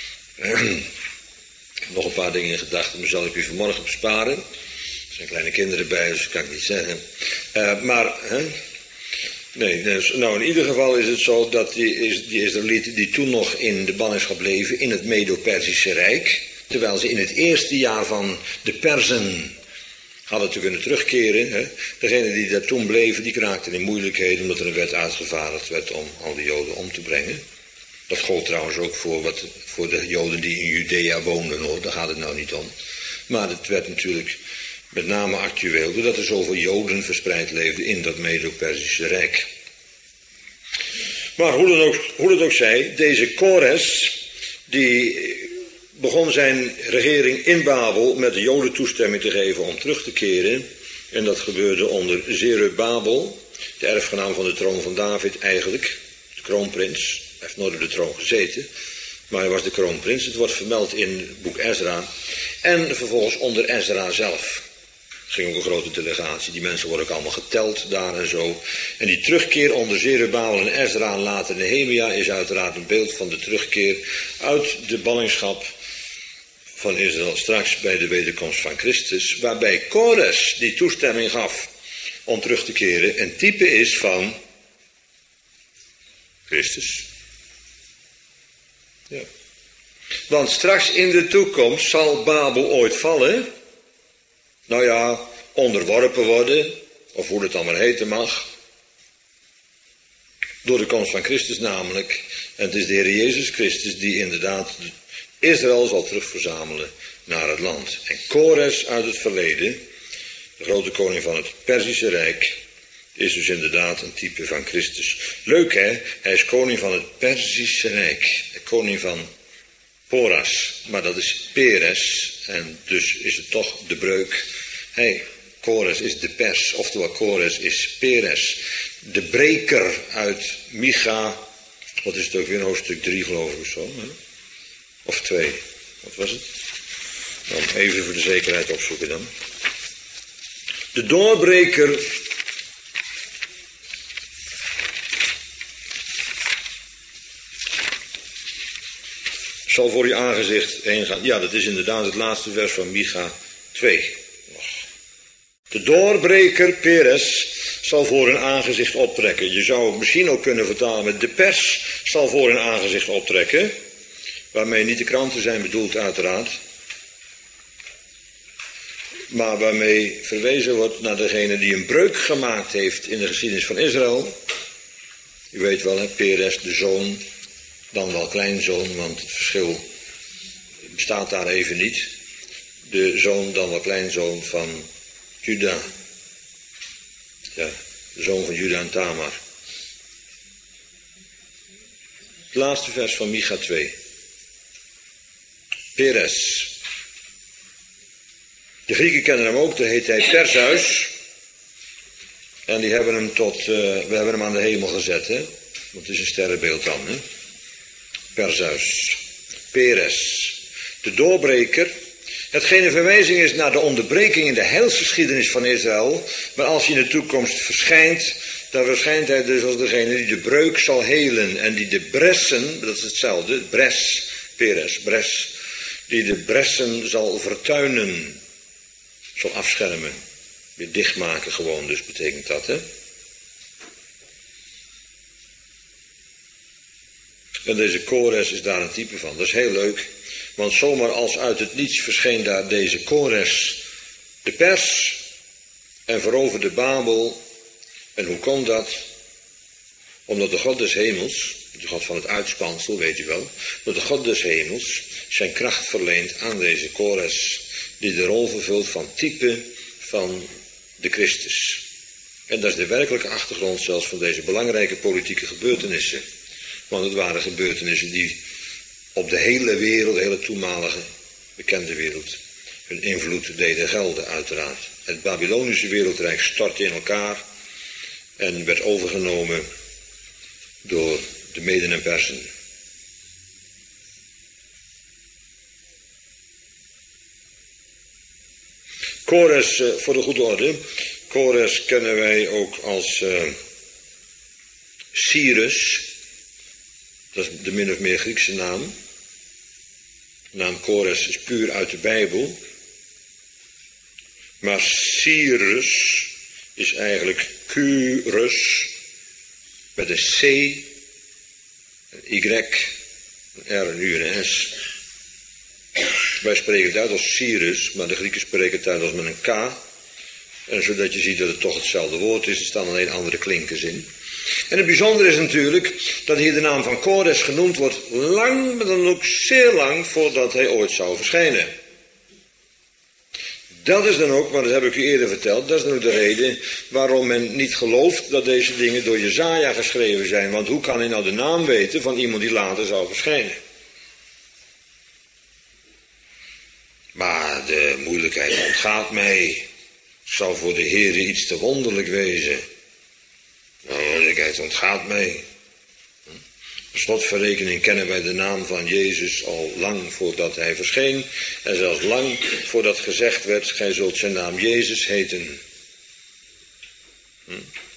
Speaker 1: Nog een paar dingen in gedachten, maar zal ik u vanmorgen besparen. Er zijn kleine kinderen bij, dus dat kan ik niet zeggen. Uh, maar, hè? Nee, dus, nou in ieder geval is het zo dat die, die Israëlieten die toen nog in de ballingschap leven, in het Medo-Persische Rijk, terwijl ze in het eerste jaar van de Perzen hadden te kunnen terugkeren. Hè? Degenen die daar toen bleven, die raakten in moeilijkheden omdat er een wet uitgevaardigd werd om al die Joden om te brengen. Dat gold trouwens ook voor, wat, voor de Joden die in Judea woonden hoor, daar gaat het nou niet om. Maar het werd natuurlijk met name actueel, doordat er zoveel Joden verspreid leefden in dat Medo-Persische Rijk. Maar hoe het ook, hoe het ook zij, deze Kores, die begon zijn regering in Babel met de Joden toestemming te geven om terug te keren. En dat gebeurde onder Zerubabel, de erfgenaam van de troon van David eigenlijk, de kroonprins. Hij heeft nooit op de troon gezeten, maar hij was de kroonprins. Het wordt vermeld in het boek Ezra. En vervolgens onder Ezra zelf. Er ging ook een grote delegatie. Die mensen worden ook allemaal geteld daar en zo. En die terugkeer onder Zerubabel en Ezra en later Nehemia is uiteraard een beeld van de terugkeer uit de ballingschap van Israël straks bij de wederkomst van Christus. Waarbij Kores die toestemming gaf om terug te keren een type is van Christus. Ja. Want straks in de toekomst zal Babel ooit vallen. Nou ja, onderworpen worden, of hoe het dan maar heten mag. Door de komst van Christus namelijk. En het is de Heer Jezus Christus die inderdaad Israël zal terugverzamelen naar het land. En Kores uit het verleden, de grote koning van het Perzische Rijk, is dus inderdaad een type van Christus. Leuk hè, hij is koning van het Perzische Rijk. Koning van Poras, maar dat is Peres. En dus is het toch de breuk. Hey, Kores is de Pers, oftewel Kores is Peres. De breker uit Micha, wat is het ook weer, hoofdstuk drie geloof ik of zo. Hè? Of twee, wat was het? Nou, even voor de zekerheid opzoeken dan. De doorbreker zal voor je aangezicht heen gaan. Ja, dat is inderdaad het laatste vers van Micha twee. De doorbreker, Peres, zal voor hun aangezicht optrekken. Je zou het misschien ook kunnen vertalen met de pers zal voor hun aangezicht optrekken. Waarmee niet de kranten zijn bedoeld uiteraard. maar waarmee verwezen wordt naar degene die een breuk gemaakt heeft in de geschiedenis van Israël. U weet wel, hè, Peres, de zoon, dan wel kleinzoon, want het verschil bestaat daar even niet. De zoon, dan wel kleinzoon van Juda. Ja, de zoon van Juda en Tamar. Het laatste vers van Micha twee. Peres. De Grieken kennen hem ook, daar heet hij Perseus. En die hebben hem tot, uh, we hebben hem aan de hemel gezet, hè. Want het is een sterrenbeeld dan, hè. Perseus. Peres. De doorbreker. Hetgeen een verwijzing is naar de onderbreking in de heilsgeschiedenis van Israël. Maar als hij in de toekomst verschijnt, dan verschijnt hij dus als degene die de breuk zal helen. En die de bressen, dat is hetzelfde, bres, Peres, bres. Die de bressen zal vertuinen. Zal afschermen. Weer dichtmaken gewoon, dus betekent dat, hè. En deze Kores is daar een type van. Dat is heel leuk. Want zomaar als uit het niets verscheen daar deze Kores de pers en veroverde Babel. En hoe kon dat? Omdat de God des hemels, de God van het uitspansel, weet u wel, dat de God des hemels zijn kracht verleent aan deze Kores, die de rol vervult van type van de Christus. En dat is de werkelijke achtergrond zelfs van deze belangrijke politieke gebeurtenissen. Want het waren gebeurtenissen die op de hele wereld, de hele toenmalige bekende wereld, hun invloed deden gelden uiteraard. Het Babylonische wereldrijk stortte in elkaar en werd overgenomen door de Meden en Persen. Kores, uh, voor de goede orde, Kores kennen wij ook als uh, Cyrus. Dat is de min of meer Griekse naam. De naam Kores is puur uit de Bijbel. Maar Cyrus is eigenlijk Kyrus met een C, een Y, een R, een U en een S. Wij spreken het uit als Cyrus, maar de Grieken spreken het uit als met een K. En zodat je ziet dat het toch hetzelfde woord is, er staan alleen andere klinkers in. En het bijzondere is natuurlijk dat hier de naam van Kores genoemd wordt lang, maar dan ook zeer lang voordat hij ooit zou verschijnen. Dat is dan ook, maar dat heb ik u eerder verteld, dat is dan ook de reden waarom men niet gelooft dat deze dingen door Jesaja geschreven zijn. Want hoe kan hij nou de naam weten van iemand die later zou verschijnen? Maar de moeilijkheid ontgaat mij. Zal voor de Heere iets te wonderlijk wezen. Nou, de moeilijkheid ontgaat mij. Per slotverrekening kennen wij de naam van Jezus al lang voordat hij verscheen. En zelfs lang voordat gezegd werd, gij zult zijn naam Jezus heten. Hm?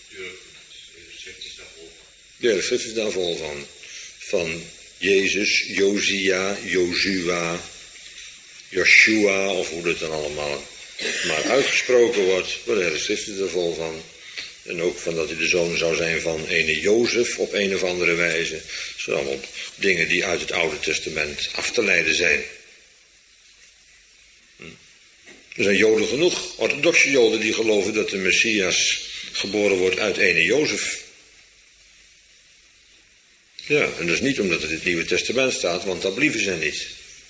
Speaker 1: Ja, de schrift is daar vol van. Van Jezus, Josia, Jozua, Joshua, of hoe dat dan allemaal maar uitgesproken wordt. Maar de schrift is er vol van. En ook van dat hij de zoon zou zijn van ene Jozef op een of andere wijze. Dat zijn allemaal dingen die uit het Oude Testament af te leiden zijn. Er zijn Joden genoeg, orthodoxe Joden, die geloven dat de Messias geboren wordt uit ene Jozef. Ja, en dat is niet omdat het in het Nieuwe Testament staat, want dat blieven ze niet.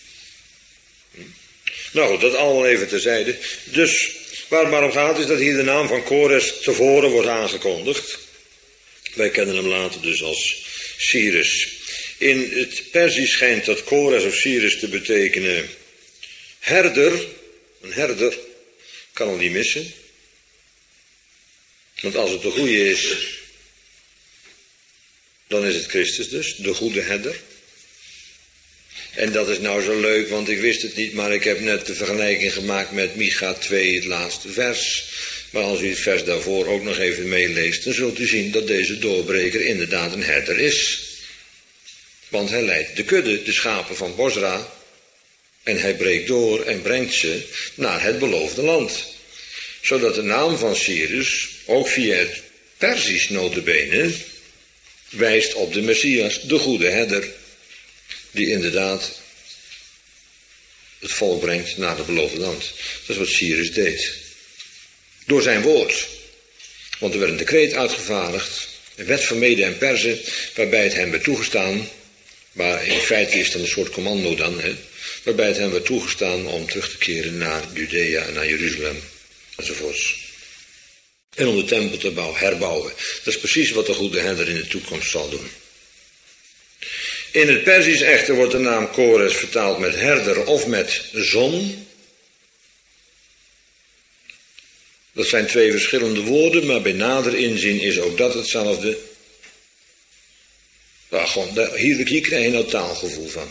Speaker 1: Nou goed, dat allemaal even terzijde. Dus waar het maar om gaat is dat hier de naam van Kores tevoren wordt aangekondigd. Wij kennen hem later dus als Cyrus. In het Perzisch schijnt dat Kores of Cyrus te betekenen herder. Een herder kan al niet missen. Want als het de goede is, dan is het Christus dus, de goede herder. En dat is nou zo leuk, want ik wist het niet, maar ik heb net de vergelijking gemaakt met Micha twee, het laatste vers. Maar als u het vers daarvoor ook nog even meeleest, dan zult u zien dat deze doorbreker inderdaad een herder is. Want hij leidt de kudde, de schapen van Bosra, en hij breekt door en brengt ze naar het beloofde land. Zodat de naam van Cyrus, ook via het Perzisch notabene, wijst op de Messias, de goede herder, die inderdaad het volk brengt naar het beloofde land. Dat is wat Cyrus deed. Door zijn woord. Want er werd een decreet uitgevaardigd, een wet van Mede en Perzen, waarbij het hem werd toegestaan, maar in feite is dat een soort commando dan, hè, waarbij het hem werd toegestaan om terug te keren naar Judea en naar Jeruzalem, enzovoorts. En om de tempel te bouwen, herbouwen. Dat is precies wat de goede herder in de toekomst zal doen. In het Perzisch echter wordt de naam Kores vertaald met herder of met zon. Dat zijn twee verschillende woorden, maar bij nader inzien is ook dat hetzelfde. Nou, gewoon, hier, hier krijg je nou taalgevoel van.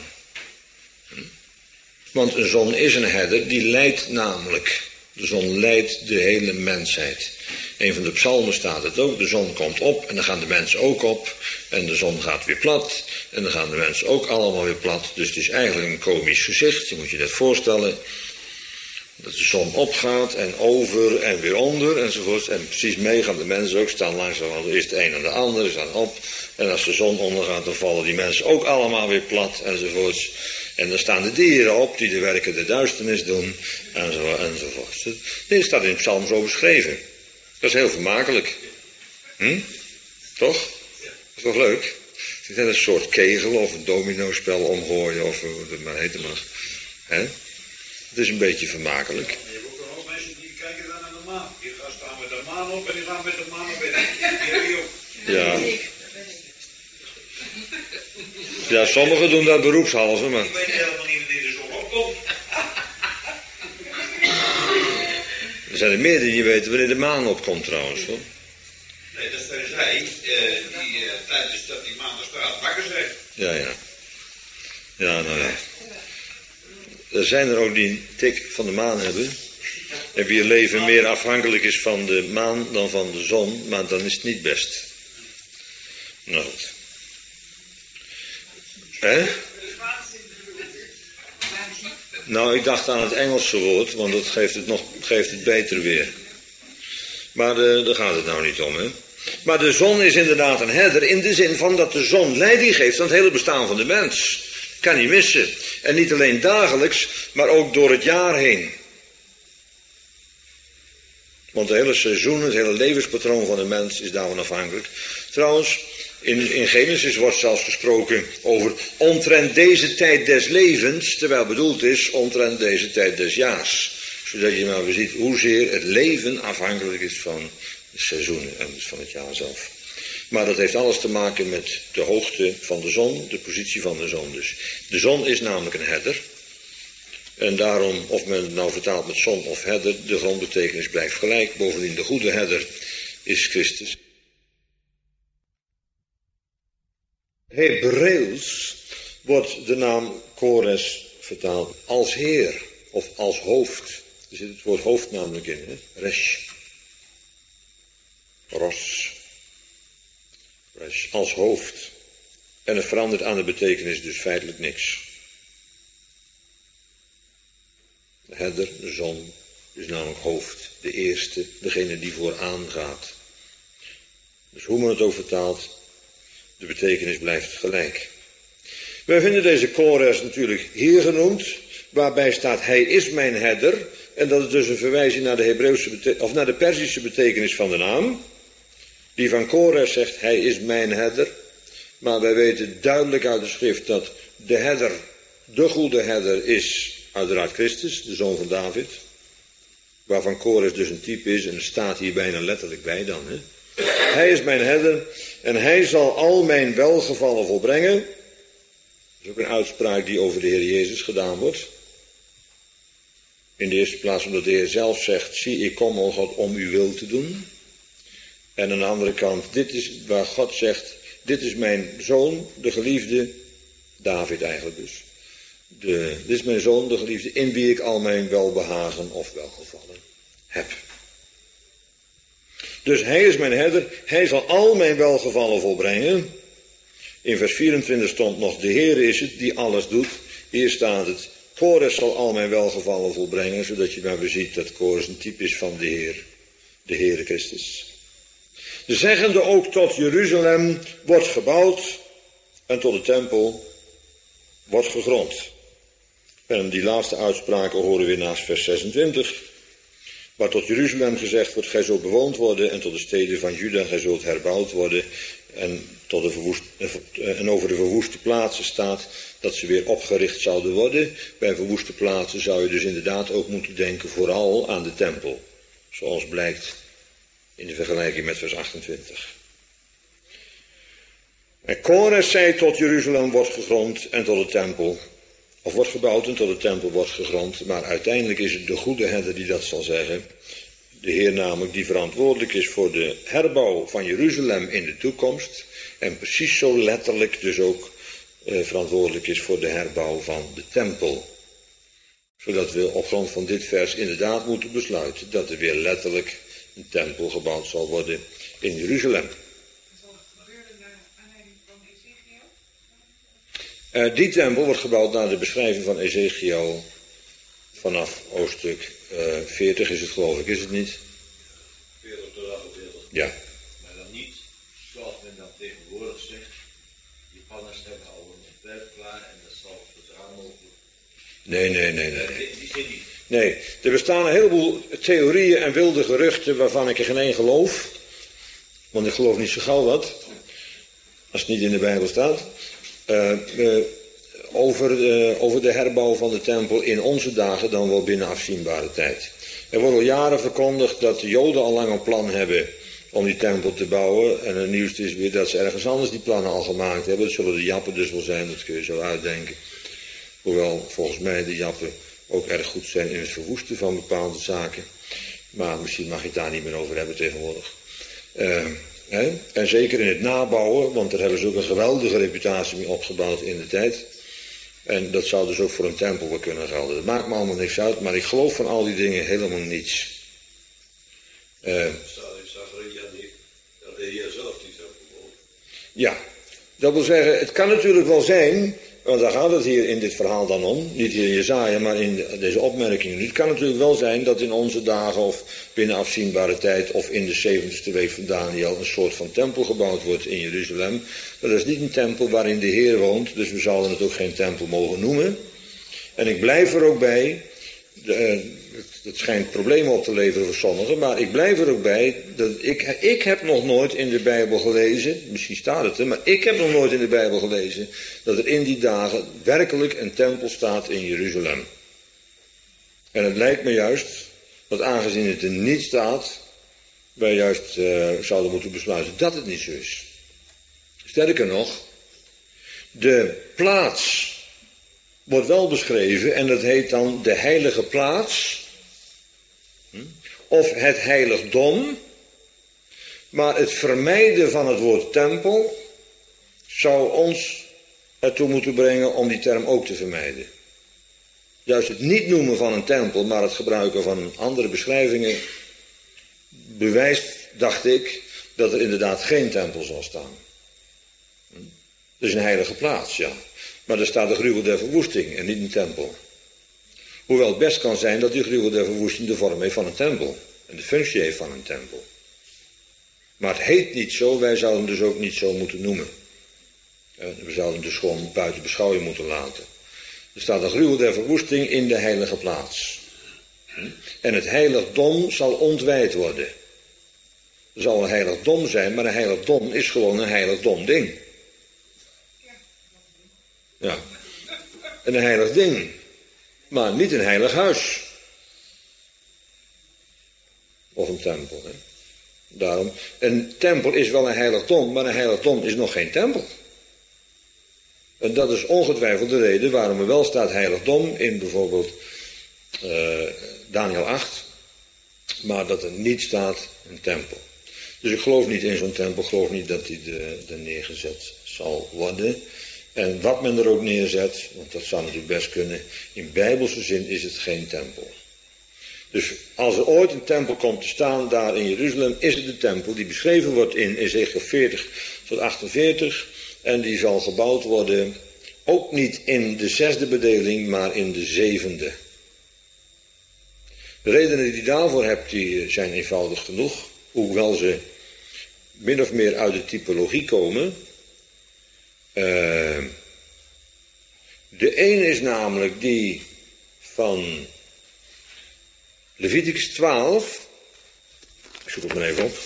Speaker 1: Want een zon is een herder, die leidt namelijk. De zon leidt de hele mensheid. Een van de psalmen staat het ook. De zon komt op en dan gaan de mensen ook op. En de zon gaat weer plat. En dan gaan de mensen ook allemaal weer plat. Dus het is eigenlijk een komisch gezicht. Je moet je dat voorstellen. Dat de zon opgaat en over en weer onder enzovoort. En precies mee gaan de mensen ook staan langzaam. Eerst de een en de ander staan op. En als de zon ondergaat, dan vallen die mensen ook allemaal weer plat enzovoort. En dan staan de dieren op die de werken der duisternis doen enzo, enzovoort. Dit staat in het psalm zo beschreven. Dat is heel vermakelijk. Hm? Toch? Dat is toch leuk? Het is net een soort kegel of een dominospel omgooien of hoe het maar heten mag. Hè? Het is een beetje vermakelijk.
Speaker 2: Je hebt ook een hoop mensen die kijken dan naar de maan. Die gaan staan met de maan op en die gaan met de maan op. Die
Speaker 1: ja. Ja, sommigen doen dat beroepshalve, maar...
Speaker 2: Ik weet helemaal niet wanneer de zon opkomt.
Speaker 1: Er zijn er meer die niet weten wanneer de maan opkomt trouwens, hoor.
Speaker 2: Nee, dat zijn zij uh, die uh, tijdens dat die maan de straat wakker zijn.
Speaker 1: Ja, ja. Ja, nou ja. Er zijn er ook die een tik van de maan hebben. En wie leven meer afhankelijk is van de maan dan van de zon, maar dan is het niet best. Nou goed. Hè? Nou, ik dacht aan het Engelse woord, want dat geeft het, nog, geeft het beter weer. Maar uh, daar gaat het nou niet om, hè. Maar de zon is inderdaad een herder in de zin van dat de zon leiding geeft aan het hele bestaan van de mens. Kan niet missen. En niet alleen dagelijks, maar ook door het jaar heen. Want het hele seizoen, het hele levenspatroon van de mens is daarvan afhankelijk. Trouwens, in, in Genesis wordt zelfs gesproken over omtrent deze tijd des levens, terwijl bedoeld is omtrent deze tijd des jaars. Zodat je maar weer ziet hoezeer het leven afhankelijk is van de seizoenen en dus van het jaar zelf. Maar dat heeft alles te maken met de hoogte van de zon, de positie van de zon dus. De zon is namelijk een herder. En daarom, of men het nou vertaalt met zon of herder, de grondbetekenis blijft gelijk. Bovendien, de goede herder is Christus. Hebreeuws wordt de naam Kores vertaald als heer of als hoofd. Er zit het woord hoofd namelijk in, hè? Resh. Ros. Resh. Als hoofd. En het verandert aan de betekenis dus feitelijk niks. De herder, de zon, is namelijk hoofd. De eerste, degene die vooraan gaat. Dus hoe men het ook vertaalt, de betekenis blijft gelijk. Wij vinden deze Kores natuurlijk hier genoemd, waarbij staat hij is mijn herder. En dat is dus een verwijzing naar de Hebreeuwse of naar de Perzische betekenis van de naam. Die van Kores zegt hij is mijn herder. Maar wij weten duidelijk uit de schrift dat de herder, de goede herder is uiteraard Christus, de zoon van David. Waarvan Kores dus een type is en er staat hier bijna letterlijk bij dan. Hè? Hij is mijn herder en hij zal al mijn welgevallen volbrengen. Dat is ook een uitspraak die over de Heer Jezus gedaan wordt. In de eerste plaats omdat de Heer zelf zegt, zie ik kom o God om uw wil te doen. En aan de andere kant, dit is waar God zegt, dit is mijn zoon, de geliefde, David eigenlijk dus. De, dit is mijn zoon, de geliefde, in wie ik al mijn welbehagen of welgevallen heb. Dus hij is mijn herder, hij zal al mijn welgevallen volbrengen. In vers vierentwintig stond nog, de Heer is het die alles doet. Hier staat het, Kores zal al mijn welgevallen volbrengen, zodat je maar weer ziet dat Kores een type is van de Heer, de Heere Christus. De zeggende ook tot Jeruzalem wordt gebouwd en tot de tempel wordt gegrond. En die laatste uitspraken horen weer naast vers zesentwintig. Waar tot Jeruzalem gezegd wordt, gij zult bewoond worden, en tot de steden van Juda, gij zult herbouwd worden. En, tot de verwoest, en over de verwoeste plaatsen staat dat ze weer opgericht zouden worden. Bij verwoeste plaatsen zou je dus inderdaad ook moeten denken vooral aan de tempel. Zoals blijkt in de vergelijking met vers achtentwintig. En Kores zei tot Jeruzalem wordt gegrond en tot de tempel. Of wordt gebouwd en tot de tempel wordt gegrond. Maar uiteindelijk is het de goede herder die dat zal zeggen. De Heer namelijk die verantwoordelijk is voor de herbouw van Jeruzalem in de toekomst. En precies zo letterlijk dus ook eh, verantwoordelijk is voor de herbouw van de tempel. Zodat we op grond van dit vers inderdaad moeten besluiten dat er weer letterlijk een tempel gebouwd zal worden in Jeruzalem. Uh, die tempel wordt gebouwd naar de beschrijving van Ezechiel vanaf hoofdstuk uh, veertig is het geloof ik, is het niet?
Speaker 3: veertig tot achtenveertig.
Speaker 1: Ja.
Speaker 3: Maar dan niet zoals men dan tegenwoordig zegt, die panners hebben al een ontwerp klaar en dat zal vertrouwen mogelijk.
Speaker 1: Nee, nee, nee, nee.
Speaker 3: Die, die zit niet.
Speaker 1: Nee, er bestaan een heleboel theorieën en wilde geruchten waarvan ik er geen één geloof. Want ik geloof niet zo gauw wat, als het niet in de Bijbel staat. Uh, uh, over, uh, over de herbouw van de tempel in onze dagen dan wel binnen afzienbare tijd. Er wordt al jaren verkondigd dat de Joden al lang een plan hebben om die tempel te bouwen. En het nieuwste is weer dat ze ergens anders die plannen al gemaakt hebben. Dat zullen de Jappen dus wel zijn, dat kun je zo uitdenken. Hoewel volgens mij de Jappen ook erg goed zijn in het verwoesten van bepaalde zaken. Maar misschien mag je het daar niet meer over hebben tegenwoordig. Uh, He? En zeker in het nabouwen, want daar hebben ze ook een geweldige reputatie mee opgebouwd in de tijd. En dat zou dus ook voor een tempel wel kunnen gelden. Dat maakt me allemaal niks uit, maar ik geloof van al die dingen helemaal niets. Uh,
Speaker 3: dat de Heer zelf die tempel bouwt.
Speaker 1: Ja, dat wil zeggen, het kan natuurlijk wel zijn, want daar gaat het hier in dit verhaal dan om, niet hier in Jesaja, maar in deze opmerkingen. Het kan natuurlijk wel zijn dat in onze dagen of binnen afzienbare tijd of in de zeventigste week van Daniel een soort van tempel gebouwd wordt in Jeruzalem. Dat is niet een tempel waarin de Heer woont, dus we zouden het ook geen tempel mogen noemen. En ik blijf er ook bij, de, het schijnt problemen op te leveren voor sommigen, maar ik blijf er ook bij, dat ik, ik heb nog nooit in de Bijbel gelezen, misschien staat het er, maar ik heb nog nooit in de Bijbel gelezen, dat er in die dagen werkelijk een tempel staat in Jeruzalem. En het lijkt me juist, dat aangezien het er niet staat, wij juist uh, zouden moeten besluiten dat het niet zo is. Sterker nog, de plaats wordt wel beschreven en dat heet dan de heilige plaats. Of het heiligdom. Maar het vermijden van het woord tempel zou ons ertoe moeten brengen om die term ook te vermijden. Juist het niet noemen van een tempel, maar het gebruiken van andere beschrijvingen bewijst, dacht ik, dat er inderdaad geen tempel zal staan. Het is een heilige plaats, ja. Maar er staat de gruwel der verwoesting en niet een tempel. Hoewel het best kan zijn dat die gruwel der verwoesting de vorm heeft van een tempel. En de functie heeft van een tempel. Maar het heet niet zo, wij zouden hem dus ook niet zo moeten noemen. We zouden hem dus gewoon buiten beschouwing moeten laten. Er staat de gruwel der verwoesting in de heilige plaats. En het heiligdom zal ontwijd worden. Er zal een heiligdom zijn, maar een heiligdom is gewoon een heiligdom ding. Ja. Een heilig ding. Maar niet een heilig huis. Of een tempel. Hè. Daarom, een tempel is wel een heiligdom, maar een heiligdom is nog geen tempel. En dat is ongetwijfeld de reden waarom er wel staat heiligdom in bijvoorbeeld uh, Daniel acht. Maar dat er niet staat een tempel. Dus ik geloof niet in zo'n tempel, ik geloof niet dat die er neergezet zal worden. En wat men er ook neerzet, want dat zou natuurlijk best kunnen, in bijbelse zin is het geen tempel. Dus als er ooit een tempel komt te staan daar in Jeruzalem, is het de tempel die beschreven wordt in Ezechiel veertig tot achtenveertig. En die zal gebouwd worden, ook niet in de zesde bedeling, maar in de zevende. De redenen die je daarvoor hebt, die zijn eenvoudig genoeg. Hoewel ze min of meer uit de typologie komen. Uh, de ene is namelijk die van Leviticus twaalf. Ik zoek het maar even op.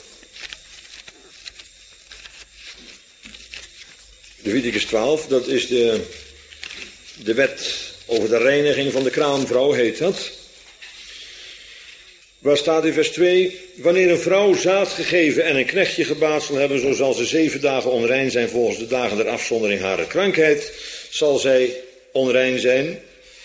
Speaker 1: Leviticus twaalf, dat is de, de wet over de reiniging van de kraamvrouw, heet dat. Waar staat in vers twee, wanneer een vrouw zaad gegeven en een knechtje gebaat zal hebben, zo zal ze zeven dagen onrein zijn volgens de dagen der afzondering harer krankheid, zal zij onrein zijn.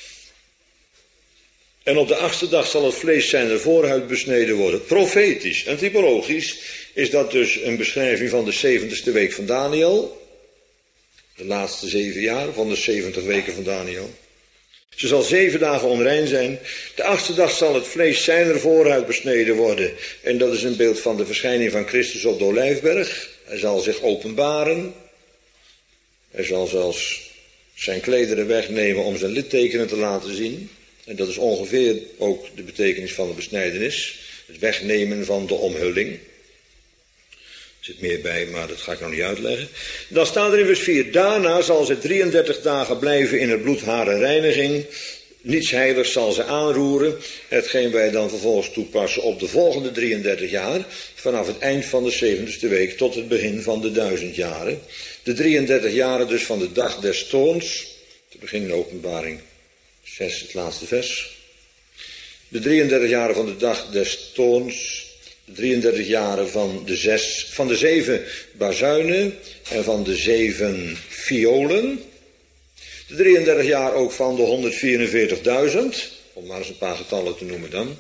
Speaker 1: En op de achtste dag zal het vlees zijner voorhuid besneden worden. Profetisch en typologisch is dat dus een beschrijving van de zeventigste week van Daniel. De laatste zeven jaar van de zeventig weken van Daniel. Ze zal zeven dagen onrein zijn. De achtste dag zal het vlees zijner voorhuid besneden worden. En dat is een beeld van de verschijning van Christus op de Olijfberg. Hij zal zich openbaren. Hij zal zelfs zijn klederen wegnemen om zijn littekenen te laten zien. En dat is ongeveer ook de betekenis van de besnijdenis. Het wegnemen van de omhulling. Er zit meer bij, maar dat ga ik nog niet uitleggen. Dan staat er in vers vier. Daarna zal ze drieëndertig dagen blijven in het bloed harer reiniging. Niets heiligs zal ze aanroeren. Hetgeen wij dan vervolgens toepassen op de volgende drieëndertig jaar. Vanaf het eind van de zeventigste week tot het begin van de duizend jaren. De drieëndertig jaren dus van de dag des toorns. Te beginnen in openbaring zes, het laatste vers. De drieëndertig jaren van de dag des toorns. De drieëndertig jaren van de, zes, van de zeven bazuinen en van de zeven violen. De drieëndertig jaar ook van de honderdvierenveertigduizend, om maar eens een paar getallen te noemen dan.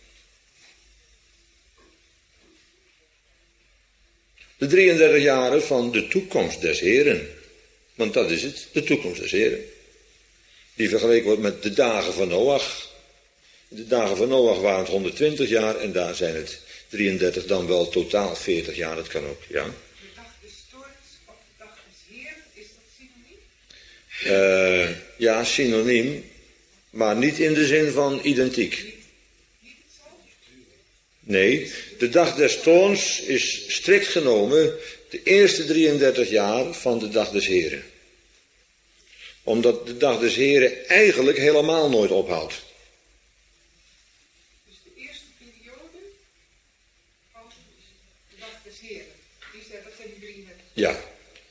Speaker 1: De drieëndertig jaren van de toekomst des Heren. Want dat is het, de toekomst des Heren. Die vergeleken wordt met de dagen van Noach. De dagen van Noach waren het honderdtwintig jaar en daar zijn het drieëndertig, dan wel totaal veertig jaar, dat kan ook, ja.
Speaker 4: De dag des toorns of de dag des Heeren, is dat synoniem?
Speaker 1: Uh, ja, synoniem, maar niet in de zin van identiek. Nee, de dag des toorns is strikt genomen de eerste drieëndertig jaar van de dag des Heren. Omdat de dag des Heren eigenlijk helemaal nooit ophoudt.
Speaker 4: Dus de eerste periode van de dag des Heren, die zijn, dat zijn die drieëndertig.
Speaker 1: Ja.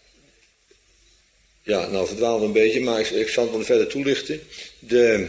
Speaker 1: Ja, nou verdwaalde een beetje, maar ik, ik zal het wel verder toelichten. De,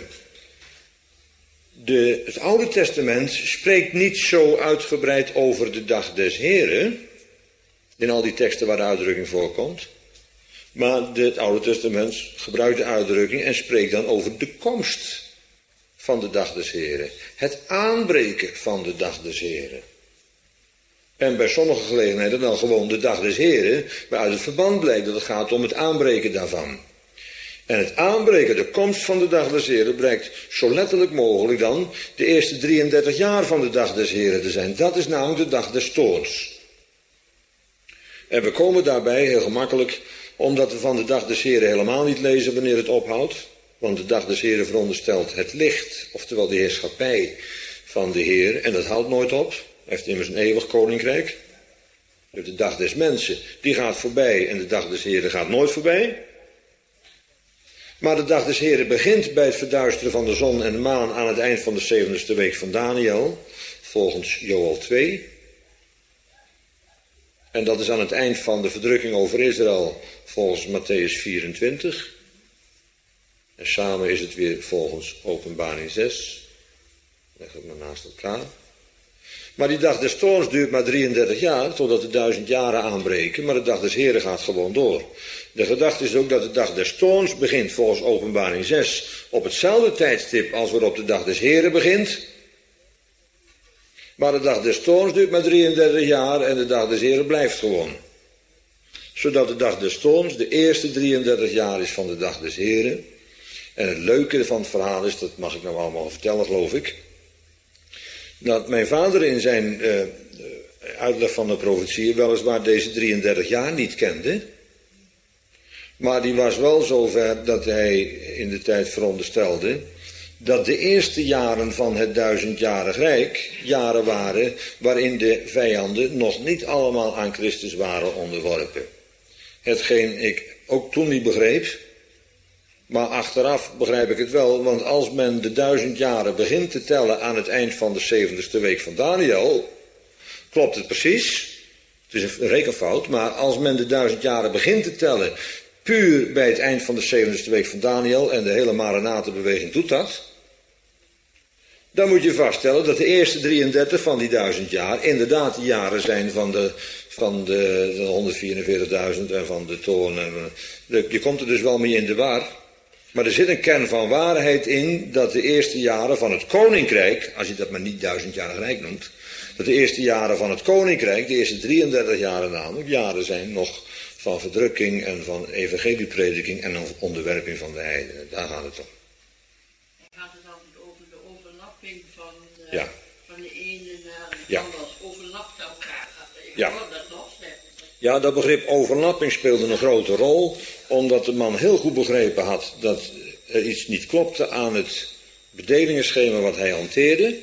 Speaker 1: de, het Oude Testament spreekt niet zo uitgebreid over de dag des Heren, in al die teksten waar de uitdrukking voorkomt. Maar de, het Oude Testament gebruikt de uitdrukking en spreekt dan over de komst van de dag des Heren. Het aanbreken van de dag des Heren. En bij sommige gelegenheden dan gewoon de dag des Heren, maar uit het verband blijkt dat het gaat om het aanbreken daarvan. En het aanbreken, de komst van de dag des Heren, blijkt zo letterlijk mogelijk dan de eerste drieëndertig jaar van de dag des Heren te zijn. Dat is namelijk de dag des toorns. En we komen daarbij heel gemakkelijk, omdat we van de dag des Heren helemaal niet lezen wanneer het ophoudt. Want de dag des Heren veronderstelt het licht, oftewel de heerschappij van de Heer. En dat houdt nooit op. Hij heeft immers een eeuwig koninkrijk. Dus de dag des mensen, die gaat voorbij en de dag des Heren gaat nooit voorbij. Maar de dag des Heren begint bij het verduisteren van de zon en de maan aan het eind van de zeventigste week van Daniel, volgens Joël twee. En dat is aan het eind van de verdrukking over Israël, volgens Matthäus vierentwintig. En samen is het weer volgens Openbaring zes. Leg het maar naast elkaar. Maar die dag des toorns duurt maar drieëndertig jaar, totdat de duizend jaren aanbreken. Maar de dag des Heren gaat gewoon door. De gedachte is ook dat de dag des toorns begint volgens Openbaring zes op hetzelfde tijdstip als waarop de dag des Heren begint. Maar de dag des toorns duurt maar drieëndertig jaar en de dag des Heren blijft gewoon. Zodat de dag des toorns de eerste drieëndertig jaar is van de dag des Heren. En het leuke van het verhaal is, dat mag ik nou allemaal vertellen geloof ik, dat mijn vader in zijn uh, uitleg van de profetieën weliswaar deze drieëndertig jaar niet kende. Maar die was wel zover dat hij in de tijd veronderstelde dat de eerste jaren van het duizendjarig rijk jaren waren waarin de vijanden nog niet allemaal aan Christus waren onderworpen. Hetgeen ik ook toen niet begreep, Maar achteraf begrijp ik het wel, want als men de duizend jaren begint te tellen aan het eind van de zeventigste week van Daniel, klopt het precies. Het is een rekenfout, maar als men de duizend jaren begint te tellen puur bij het eind van de zeventigste week van Daniel, en de hele Maranatha-beweging doet dat, dan moet je vaststellen dat de eerste drieëndertig van die duizend jaar inderdaad de jaren zijn van de, van de, de honderdvierenveertigduizend en van de toorn. En, je komt er dus wel mee in de war. Maar er zit een kern van waarheid in dat de eerste jaren van het koninkrijk, als je dat maar niet duizendjarig rijk noemt, dat de eerste jaren van het koninkrijk, de eerste drieëndertig jaren namelijk, jaren zijn nog van verdrukking en van evangelieprediking en van onderwerping van de heidenen. Daar gaat het om.
Speaker 5: Gaat het altijd over de overlapping van, uh,
Speaker 1: Ja.
Speaker 5: van de ene naar de
Speaker 1: Ja.
Speaker 5: andere, als overlapt elkaar. Ik
Speaker 1: Ja.
Speaker 5: hoor dat nog zeggen.
Speaker 1: Ja, dat begrip overlapping speelde een grote rol, omdat de man heel goed begrepen had dat er iets niet klopte aan het bedelingenschema wat hij hanteerde.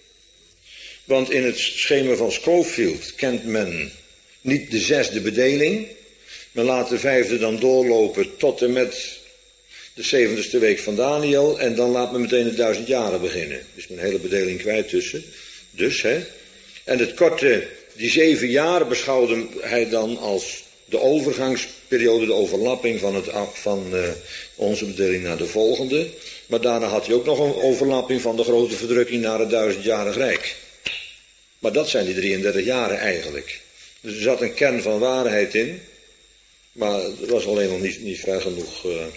Speaker 1: Want in het schema van Scofield kent men niet de zesde bedeling, men laat de vijfde dan doorlopen tot en met de zeventigste week van Daniel en dan laat men meteen de duizend jaren beginnen. Dus een hele bedeling kwijt tussen. Dus, hè. En het korte, die zeven jaar beschouwde hij dan als de overgangsperiode, de overlapping van, het, van uh, onze bedeling naar de volgende. Maar daarna had hij ook nog een overlapping van de grote verdrukking naar het duizendjarig rijk. Maar dat zijn die drieëndertig jaren eigenlijk. Dus er zat een kern van waarheid in, maar het was alleen nog niet, niet ver genoeg uh,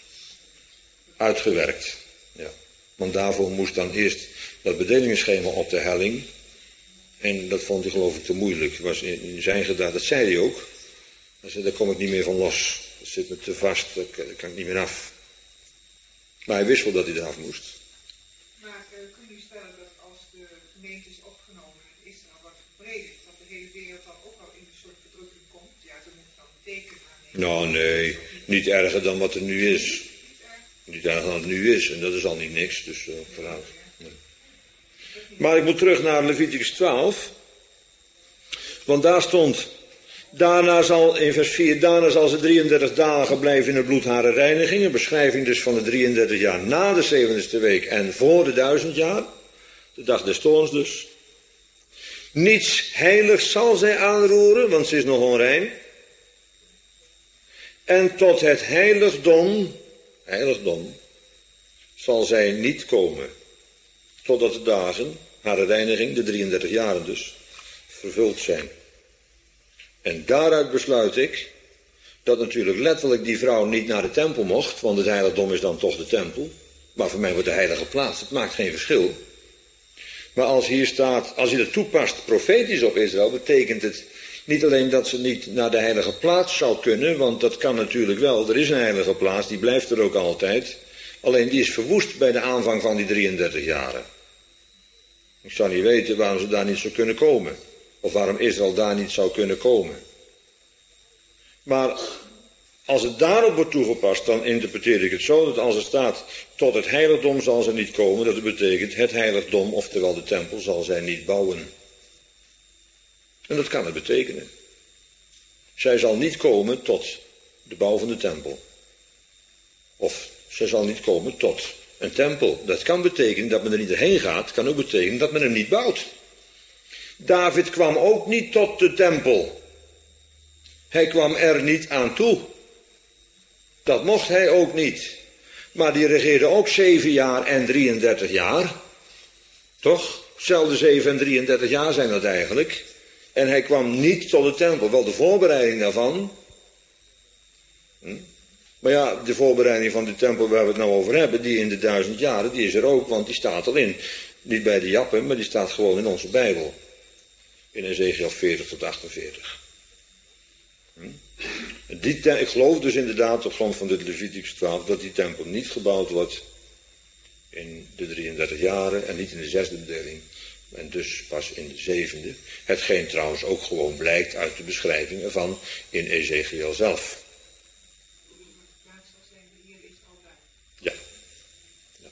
Speaker 1: uitgewerkt. Ja. Want daarvoor moest dan eerst dat bedelingenschema op de helling. En dat vond hij geloof ik te moeilijk. Was in, in zijn gedachte, dat zei hij ook. Hij zei, daar kom ik niet meer van los. Dat zit me te vast, daar kan, daar kan ik niet meer af. Maar hij wist wel dat hij eraf moest.
Speaker 4: Maar uh, kun je stellen dat als de gemeente is opgenomen en Israël wordt verbreden, dat de hele wereld dan ook al in een soort verdrukking komt? Ja, ze moeten dan een teken aannemen.
Speaker 1: Nou nee, niet erger dan wat er nu is. Niet erger dan het nu is. En dat is al niet niks, dus uh, vooruit. Nee. Maar ik moet terug naar Leviticus twaalf. Want daar stond, daarna zal, in vers vier, daarna zal ze drieëndertig dagen blijven in het bloed haar reiniging. Een beschrijving dus van de drieëndertig jaar na de zeventigste week en voor de duizend jaar. De dag des toorns dus. Niets heiligs zal zij aanroeren, want ze is nog onrein. En tot het heiligdom, heiligdom, zal zij niet komen. Totdat de dagen, haar reiniging, de drieëndertig jaren dus, vervuld zijn. En daaruit besluit ik dat natuurlijk letterlijk die vrouw niet naar de tempel mocht, want het heiligdom is dan toch de tempel. Maar voor mij wordt de heilige plaats, het maakt geen verschil. Maar als hier staat, als je dat toepast profetisch op Israël, betekent het niet alleen dat ze niet naar de heilige plaats zou kunnen, want dat kan natuurlijk wel, er is een heilige plaats, die blijft er ook altijd. Alleen die is verwoest bij de aanvang van die drieëndertig jaren. Ik zou niet weten waarom ze daar niet zou kunnen komen. Of waarom Israël daar niet zou kunnen komen. Maar als het daarop wordt toegepast, dan interpreteer ik het zo dat als er staat, tot het heiligdom zal ze niet komen, dat het betekent, het heiligdom, oftewel de tempel, zal zij niet bouwen. En dat kan het betekenen. Zij zal niet komen tot de bouw van de tempel. Of zij zal niet komen tot een tempel. Dat kan betekenen dat men er niet heen gaat, kan ook betekenen dat men hem niet bouwt. David kwam ook niet tot de tempel. Hij kwam er niet aan toe. Dat mocht hij ook niet. Maar die regeerde ook zeven jaar en drieëndertig jaar. Toch? Zelfde zeven en drieëndertig jaar zijn dat eigenlijk. En hij kwam niet tot de tempel. Wel de voorbereiding daarvan. Hm? Maar ja, de voorbereiding van de tempel waar we het nou over hebben, die in de duizend jaren, die is er ook, want die staat al in. Niet bij de Jappen, maar die staat gewoon in onze Bijbel. In Ezekiel veertig tot achtenveertig. Hm? Die te- ik geloof dus inderdaad op grond van dit Leviticus twaalf dat die tempel niet gebouwd wordt in de drieëndertig jaren en niet in de zesde bedeling. En dus pas in de zevende. Hetgeen trouwens ook gewoon blijkt uit de beschrijving ervan in Ezekiel zelf. Ja. ja.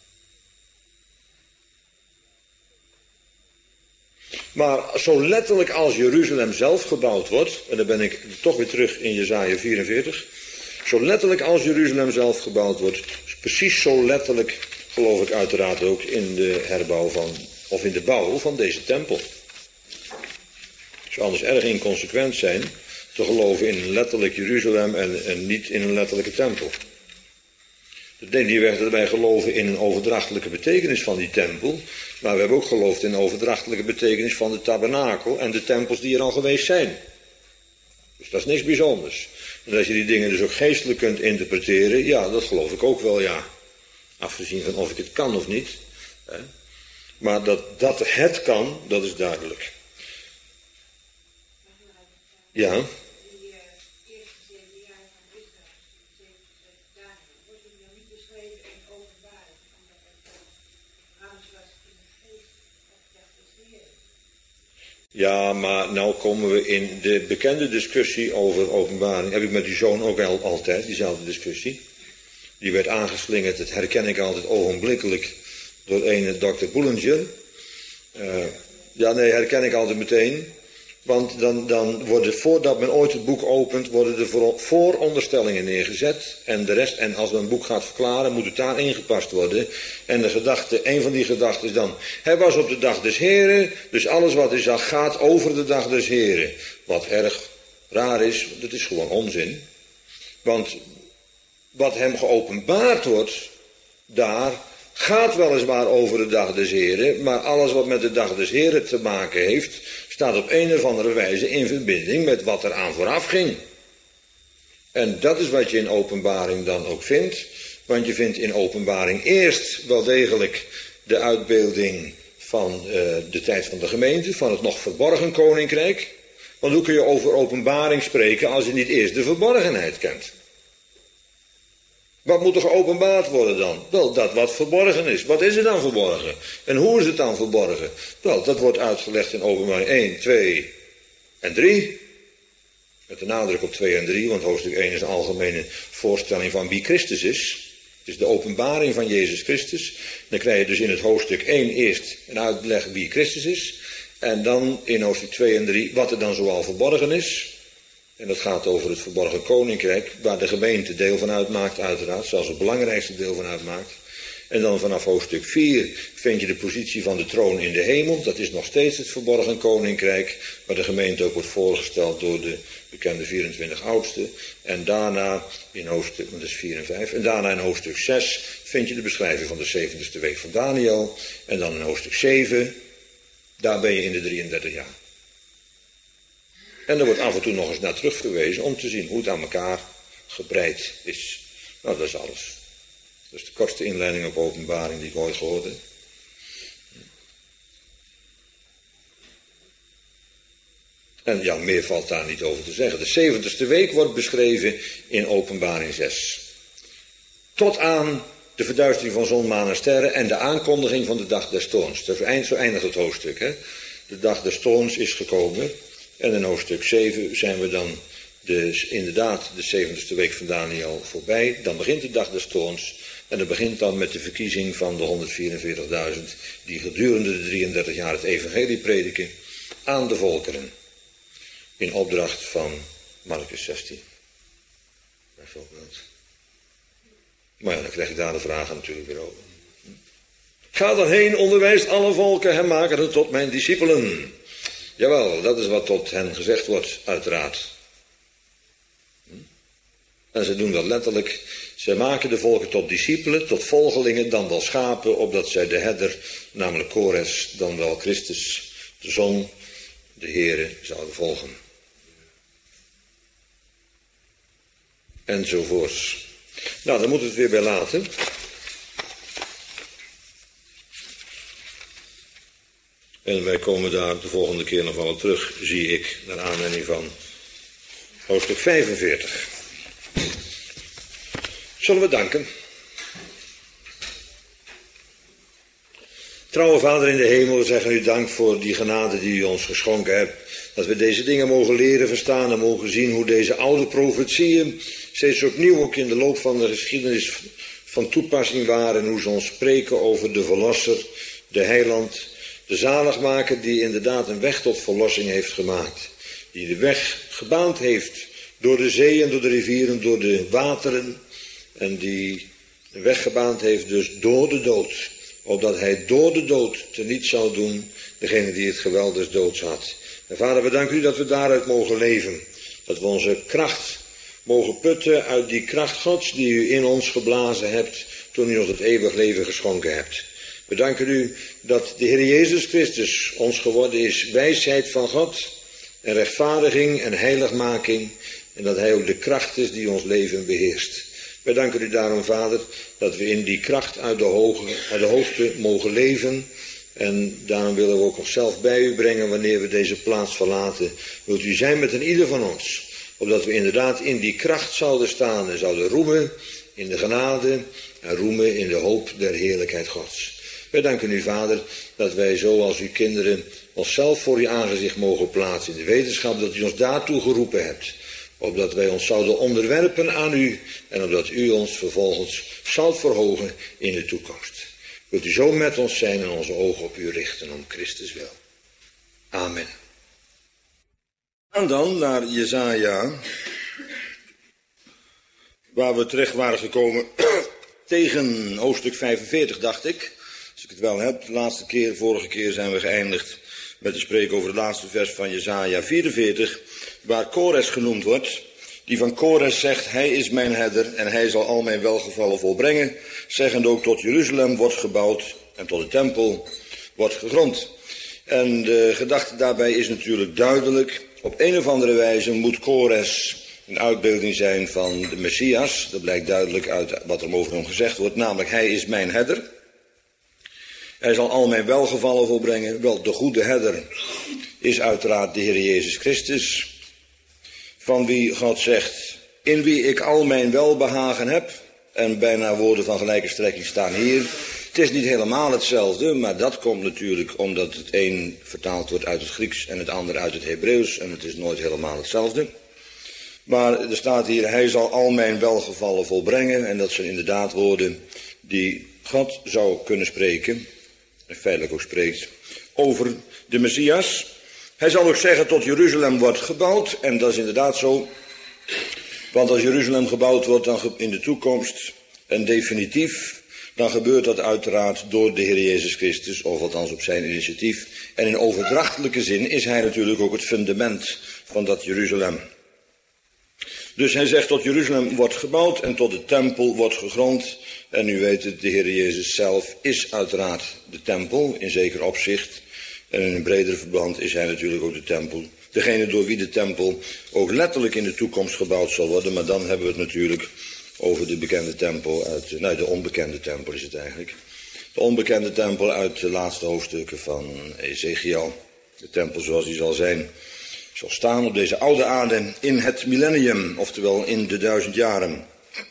Speaker 1: Maar zo letterlijk als Jeruzalem zelf gebouwd wordt, en dan ben ik toch weer terug in Jesaja vierenveertig, Zo letterlijk als Jeruzalem zelf gebouwd wordt, precies zo letterlijk geloof ik uiteraard ook in de herbouw van, of in de bouw van deze tempel. Het zou anders erg inconsequent zijn te geloven in een letterlijk Jeruzalem en, en niet in een letterlijke tempel. Dat neemt niet weg dat wij geloven in een overdrachtelijke betekenis van die tempel, maar we hebben ook geloofd in een overdrachtelijke betekenis van de tabernakel en de tempels die er al geweest zijn. Dus dat is niks bijzonders. En als je die dingen dus ook geestelijk kunt interpreteren, ja, dat geloof ik ook wel, ja. Afgezien van of ik het kan of niet. Hè. Maar dat, dat het kan, dat is duidelijk. Ja.
Speaker 6: Die uh, eerste zeven jaar van Israël, die zeventig dagen, wordt die nog niet beschreven in openbaring, omdat het alles was in de geest op dag des Heeren.
Speaker 1: Ja, maar nou komen we in de bekende discussie over openbaring. Heb ik met die zoon ook al, altijd, diezelfde discussie. Die werd aangeslingerd, dat herken ik altijd ogenblikkelijk, door een dokter Bullinger. Uh, ja, nee, herken ik altijd meteen. Want dan, dan worden, voordat men ooit het boek opent, worden er voor, vooronderstellingen neergezet. En de rest, en als men een boek gaat verklaren, moet het daar ingepast worden. En de gedachte, een van die gedachten is dan, hij was op de dag des Heren, dus alles wat hij zag gaat over de dag des Heren. Wat erg raar is, dat is gewoon onzin. Want wat hem geopenbaard wordt, daar gaat weliswaar over de dag des Heren, maar alles wat met de dag des Heren te maken heeft, staat op een of andere wijze in verbinding met wat er aan vooraf ging. En dat is wat je in openbaring dan ook vindt, want je vindt in openbaring eerst wel degelijk de uitbeelding van uh, de tijd van de gemeente, van het nog verborgen koninkrijk. Want hoe kun je over openbaring spreken als je niet eerst de verborgenheid kent? Wat moet er geopenbaard worden dan? Wel, dat wat verborgen is. Wat is er dan verborgen? En hoe is het dan verborgen? Wel, dat wordt uitgelegd in openbaring één, twee en drie. Met de nadruk op twee en drie, want hoofdstuk één is een algemene voorstelling van wie Christus is. Het is de openbaring van Jezus Christus. Dan krijg je dus in het hoofdstuk één eerst een uitleg wie Christus is. En dan in hoofdstuk twee en drie wat er dan zoal verborgen is. En dat gaat over het verborgen koninkrijk, waar de gemeente deel van uitmaakt uiteraard, zelfs het belangrijkste deel van uitmaakt. En dan vanaf hoofdstuk vier vind je de positie van de troon in de hemel. Dat is nog steeds het verborgen koninkrijk, waar de gemeente ook wordt voorgesteld door de bekende vierentwintig oudsten. En daarna in hoofdstuk, dat is vier en vijf, en daarna in hoofdstuk zes vind je de beschrijving van de zeventigste week van Daniel. En dan in hoofdstuk zeven, daar ben je in de drieëndertig jaar. En er wordt af en toe nog eens naar teruggewezen om te zien hoe het aan elkaar gebreid is. Nou, dat is alles. Dat is de kortste inleiding op openbaring die ik ooit gehoord heb. En ja, meer valt daar niet over te zeggen. De zeventigste week wordt beschreven in openbaring zes. Tot aan de verduistering van zon, maan en sterren en de aankondiging van de dag des toorns. Zo eindigt het hoofdstuk, hè. De dag des toorns is gekomen. En in hoofdstuk zeven zijn we dan de, inderdaad de zeventigste week van Daniel voorbij. Dan begint de dag des toorns. En dat begint dan met de verkiezing van de honderdvierenveertigduizend... die gedurende de drieëndertig jaar het evangelie prediken aan de volkeren. In opdracht van Marcus zestien. Bijvoorbeeld. Maar ja, dan krijg ik daar de vragen natuurlijk weer over. Ga dan heen, onderwijst alle volken en maak het tot mijn discipelen. Jawel, dat is wat tot hen gezegd wordt, uiteraard. En ze doen dat letterlijk. Zij maken de volken tot discipelen, tot volgelingen, dan wel schapen, opdat zij de herder, namelijk Kores, dan wel Christus, de Zon, de Heere, zouden volgen. Enzovoorts. Nou, daar moeten we het weer bij laten. En wij komen daar de volgende keer nog wel op terug, zie ik, naar aanleiding van hoofdstuk vijfenveertig. Zullen we danken. Trouwe Vader in de hemel, we zeggen u dank voor die genade die u ons geschonken hebt. Dat we deze dingen mogen leren verstaan en mogen zien hoe deze oude profetieën steeds opnieuw ook in de loop van de geschiedenis van toepassing waren. En hoe ze ons spreken over de verlosser, de heiland, de zaligmaker die inderdaad een weg tot verlossing heeft gemaakt. Die de weg gebaand heeft door de zee en door de rivieren, door de wateren. En die een weg gebaand heeft dus door de dood. Opdat hij door de dood teniet zou doen degene die het geweld des doods had. En vader, we danken u dat we daaruit mogen leven. Dat we onze kracht mogen putten uit die kracht Gods die u in ons geblazen hebt toen u ons het eeuwig leven geschonken hebt. We danken u dat de Heer Jezus Christus ons geworden is wijsheid van God en rechtvaardiging en heiligmaking en dat hij ook de kracht is die ons leven beheerst. Wij danken u daarom, vader, dat we in die kracht uit de, hoge, uit de hoogte mogen leven. En daarom willen we ook onszelf bij u brengen wanneer we deze plaats verlaten. Wilt u zijn met een ieder van ons, opdat we inderdaad in die kracht zouden staan en zouden roemen in de genade en roemen in de hoop der heerlijkheid Gods. Wij danken u, vader, dat wij zo als uw kinderen onszelf voor uw aangezicht mogen plaatsen in de wetenschap dat u ons daartoe geroepen hebt. Opdat wij ons zouden onderwerpen aan u en opdat u ons vervolgens zoudt verhogen in de toekomst. Wilt u zo met ons zijn en onze ogen op u richten om Christus wil. Amen.
Speaker 7: En dan naar Jesaja, waar we terecht waren gekomen tegen hoofdstuk vijfenveertig, dacht ik. Als ik het wel heb, de laatste keer, vorige keer zijn we geëindigd met te spreken over het laatste vers van Jesaja vierenveertig, waar Kores genoemd wordt, die van Kores zegt, hij is mijn herder en hij zal al mijn welgevallen volbrengen, zeggend ook tot Jeruzalem wordt gebouwd en tot de tempel wordt gegrond. En de gedachte daarbij is natuurlijk duidelijk, op een of andere wijze moet Kores een uitbeelding zijn van de Messias, dat blijkt duidelijk uit wat er over hem gezegd wordt, namelijk hij is mijn herder. Hij zal al mijn welgevallen volbrengen. Wel, de goede herder is uiteraard de Heer Jezus Christus, van wie God zegt, in wie ik al mijn welbehagen heb. En bijna woorden van gelijke strekking staan hier. Het is niet helemaal hetzelfde, maar dat komt natuurlijk omdat het een vertaald wordt uit het Grieks en het ander uit het Hebreeuws. En het is nooit helemaal hetzelfde. Maar er staat hier, hij zal al mijn welgevallen volbrengen. En dat zijn inderdaad woorden die God zou kunnen spreken, en feitelijk ook spreekt, over de Messias. Hij zal ook zeggen, tot Jeruzalem wordt gebouwd. En dat is inderdaad zo. Want als Jeruzalem gebouwd wordt dan in de toekomst en definitief, dan gebeurt dat uiteraard door de Heer Jezus Christus, of althans op zijn initiatief. En in overdrachtelijke zin is hij natuurlijk ook het fundament van dat Jeruzalem. Dus hij zegt, tot Jeruzalem wordt gebouwd en tot de tempel wordt gegrond. En u weet het, de Heer Jezus zelf is uiteraard de tempel, in zeker opzicht. En in een breder verband is hij natuurlijk ook de tempel. Degene door wie de tempel ook letterlijk in de toekomst gebouwd zal worden. Maar dan hebben we het natuurlijk over de bekende tempel uit, nou de onbekende tempel is het eigenlijk. De onbekende tempel uit de laatste hoofdstukken van Ezekiel. De tempel zoals die zal zijn, zal staan op deze oude aarde in het millennium, oftewel in de duizend jaren.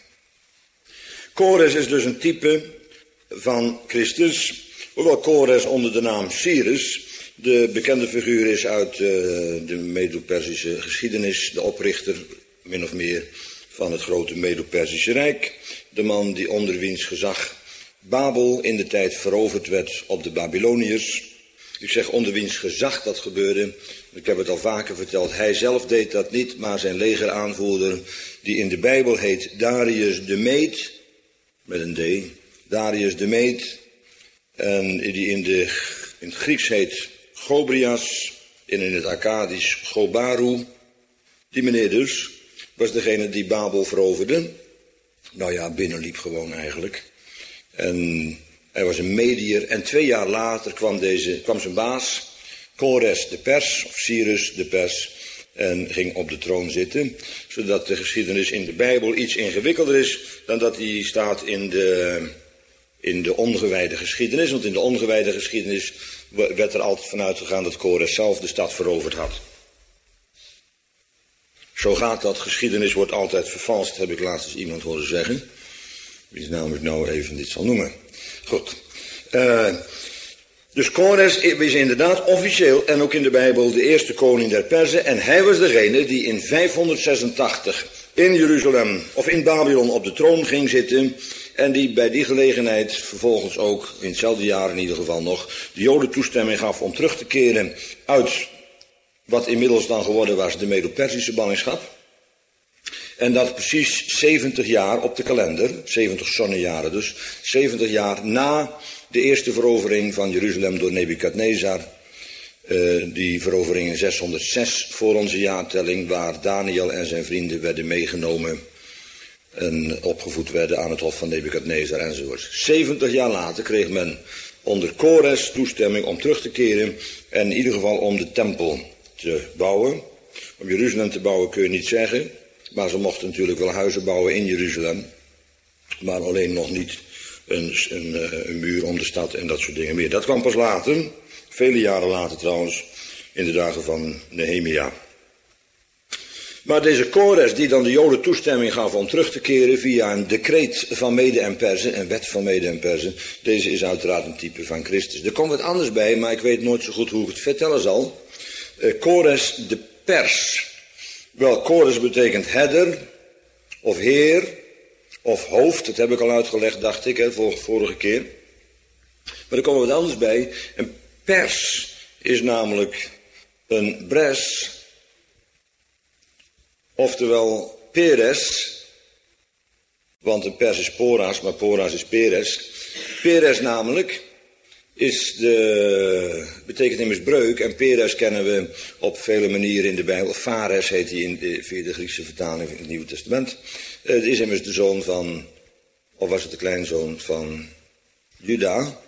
Speaker 7: Kores is dus een type van Christus, hoewel Kores onder de naam Cyrus de bekende figuur is uit uh, de Medo-Persische geschiedenis, de oprichter, min of meer, van het grote Medo-Persische Rijk. De man die onder wiens gezag Babel in de tijd veroverd werd op de Babyloniërs. Ik zeg onder wiens gezag dat gebeurde. Ik heb het al vaker verteld, hij zelf deed dat niet, maar zijn legeraanvoerder, die in de Bijbel heet Darius de Meed, met een D, Darius de Meed, en die in, de, in het Grieks heet Gobrias, en in het Akkadisch Gobaru. Die meneer dus was degene die Babel veroverde. Nou ja, binnenliep gewoon eigenlijk. En hij was een mediër. En twee jaar later kwam, deze, kwam zijn baas, Kores de Pers, of Cyrus de Pers, en ging op de troon zitten. Zodat de geschiedenis in de Bijbel iets ingewikkelder is dan dat die staat in de, in de ongewijde geschiedenis. Want in de ongewijde geschiedenis werd er altijd vanuit gegaan dat Kores zelf de stad veroverd had. Zo gaat dat. Geschiedenis wordt altijd vervalst, heb ik laatst eens iemand horen zeggen. Wie namelijk nou even dit zal noemen. Goed. Uh, dus Kores is inderdaad officieel en ook in de Bijbel de eerste koning der Perzen. En hij was degene die in vijfhonderdzesentachtig in Jeruzalem of in Babylon op de troon ging zitten. En die bij die gelegenheid vervolgens ook, in hetzelfde jaar in ieder geval nog, de Joden toestemming gaf om terug te keren uit wat inmiddels dan geworden was de Medo-Persische ballingschap. En dat precies zeventig jaar op de kalender, zeventig zonnejaren dus, zeventig jaar na de eerste verovering van Jeruzalem door Nebukadnezar. Uh, die verovering in zeshonderdzes voor onze jaartelling, waar Daniel en zijn vrienden werden meegenomen en opgevoed werden aan het hof van Nebukadnezar enzovoort. zeventig jaar later kreeg men onder Kores toestemming om terug te keren en in ieder geval om de tempel te bouwen. Om Jeruzalem te bouwen kun je niet zeggen, maar ze mochten natuurlijk wel huizen bouwen in Jeruzalem, maar alleen nog niet een, een, een muur om de stad en dat soort dingen meer. Dat kwam pas later, vele jaren later trouwens, in de dagen van Nehemia. Maar deze Kores die dan de Joden toestemming gaf om terug te keren via een decreet van Mede en Perzen, een wet van Mede en Perzen, deze is uiteraard een type van Christus. Er komt wat anders bij, maar ik weet nooit zo goed hoe ik het vertellen zal. Uh, Kores de Pers. Wel, Kores betekent herder, of heer, of hoofd. Dat heb ik al uitgelegd, dacht ik, hè, vor, vorige keer. Maar er komt wat anders bij. Een pers is namelijk een bres, oftewel Peres, want een pers is Poras, maar Poras is Peres. Peres namelijk is de, betekent immers breuk, en Peres kennen we op vele manieren in de Bijbel. Fares heet hij in de, via de Griekse vertaling in het Nieuwe Testament. Het is immers de zoon van, of was het de kleinzoon van Juda?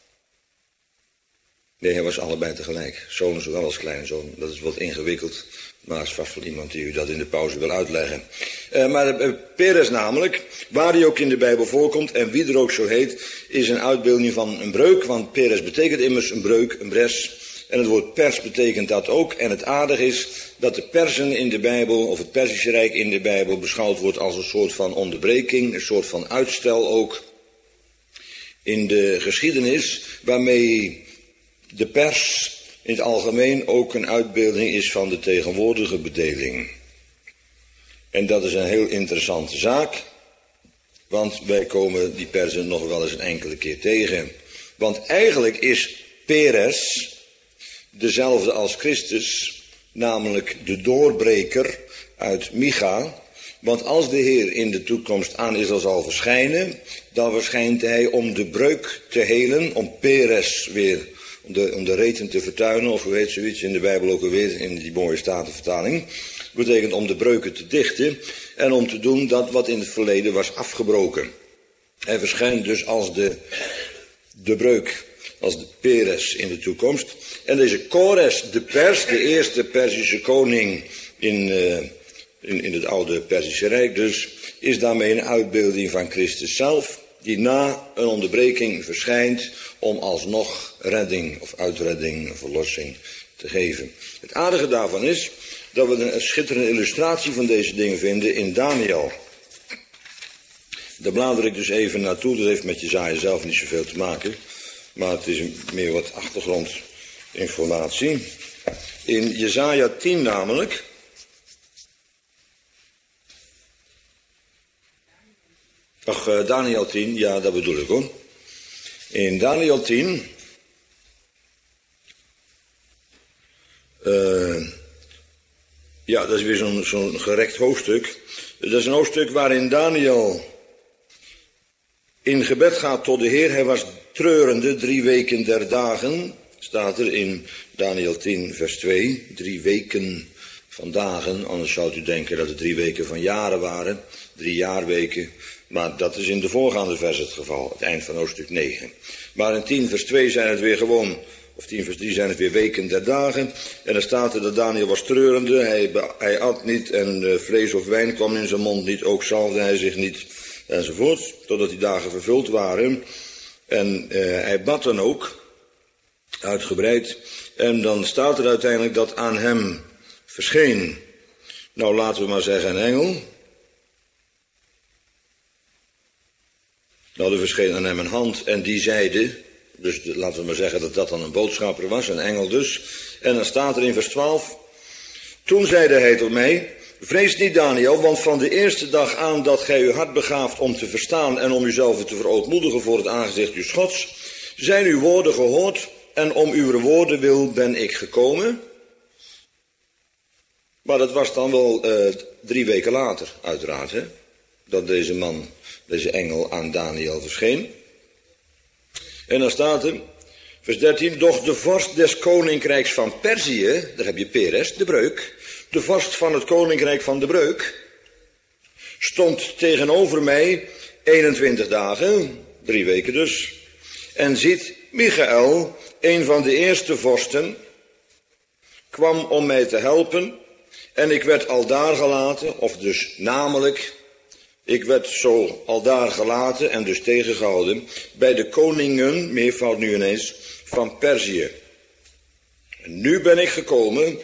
Speaker 7: Nee, hij was allebei tegelijk. Zoon zowel als kleinzoon. Dat is wat ingewikkeld, maar er is vast wel iemand die u dat in de pauze wil uitleggen. Uh, maar uh, Peres namelijk, waar hij ook in de Bijbel voorkomt en wie er ook zo heet, is een uitbeelding van een breuk. Want Peres betekent immers een breuk, een bres. En het woord pers betekent dat ook. En het aardige is dat de Persen in de Bijbel, of het Perzische Rijk in de Bijbel, beschouwd wordt als een soort van onderbreking, een soort van uitstel ook in de geschiedenis, waarmee de pers in het algemeen ook een uitbeelding is van de tegenwoordige bedeling. En dat is een heel interessante zaak, want wij komen die Persen nog wel eens een enkele keer tegen. Want eigenlijk is Peres dezelfde als Christus, namelijk de doorbreker uit Micha. Want als de Heer in de toekomst aan Israël zal verschijnen, dan verschijnt hij om de breuk te helen, om Peres weer, om de, om de reten te vertuinen, of hoe heet zoiets in de Bijbel ook alweer, in die mooie Statenvertaling. Dat betekent om de breuken te dichten en om te doen dat wat in het verleden was afgebroken. Hij verschijnt dus als de, de breuk, als de Peres in de toekomst. En deze Kores, de Pers, de eerste Perzische koning in, uh, in, in het oude Perzische Rijk dus, is daarmee een uitbeelding van Christus zelf, die na een onderbreking verschijnt om alsnog redding of uitredding, verlossing te geven. Het aardige daarvan is dat we een schitterende illustratie van deze dingen vinden in Daniel. Daar blader ik dus even naartoe, dat heeft met Jesaja zelf niet zoveel te maken, maar het is meer wat achtergrondinformatie. In Jesaja tien namelijk, ach, uh, Daniel tien, ja, dat bedoel ik hoor. In Daniel tien, uh, ja, dat is weer zo'n zo'n gerekt hoofdstuk. Dat is een hoofdstuk waarin Daniel in gebed gaat tot de Heer. Hij was treurende drie weken der dagen, staat er in Daniel tien vers twee. Drie weken van dagen, anders zou u denken dat het drie weken van jaren waren. Drie jaarweken. Maar dat is in de voorgaande vers het geval, het eind van hoofdstuk negen. Maar in tien vers twee zijn het weer gewoon, of tien vers drie zijn het weer weken der dagen. En dan staat er dat Daniel was treurende, hij, hij at niet en uh, vlees of wijn kwam in zijn mond niet, ook zalfde hij zich niet, enzovoort. Totdat die dagen vervuld waren. En uh, hij bad dan ook, uitgebreid. En dan staat er uiteindelijk dat aan hem verscheen, nou laten we maar zeggen een engel. Nou, er verscheen aan hem een hand en die zeide, dus de, laten we maar zeggen dat dat dan een boodschapper was, een engel dus. En dan staat er in vers twaalf, toen zeide hij tot mij, vrees niet Daniel, want van de eerste dag aan dat gij uw hart begaaft om te verstaan en om uzelf te verootmoedigen voor het aangezicht uw Gods, zijn uw woorden gehoord en om uw woorden wil ben ik gekomen. Maar dat was dan wel uh, drie weken later, uiteraard, hè, dat deze man, deze engel aan Daniel verscheen. En dan staat er, vers dertien, doch de vorst des koninkrijks van Perzië, daar heb je Peres, de breuk, de vorst van het koninkrijk van de breuk, stond tegenover mij eenentwintig dagen, drie weken dus, en ziet, Michael, een van de eerste vorsten, kwam om mij te helpen, en ik werd aldaar gelaten, of dus namelijk, ik werd zo aldaar gelaten en dus tegengehouden, bij de koningen, meervoud nu ineens, van Perzië. En nu ben ik gekomen,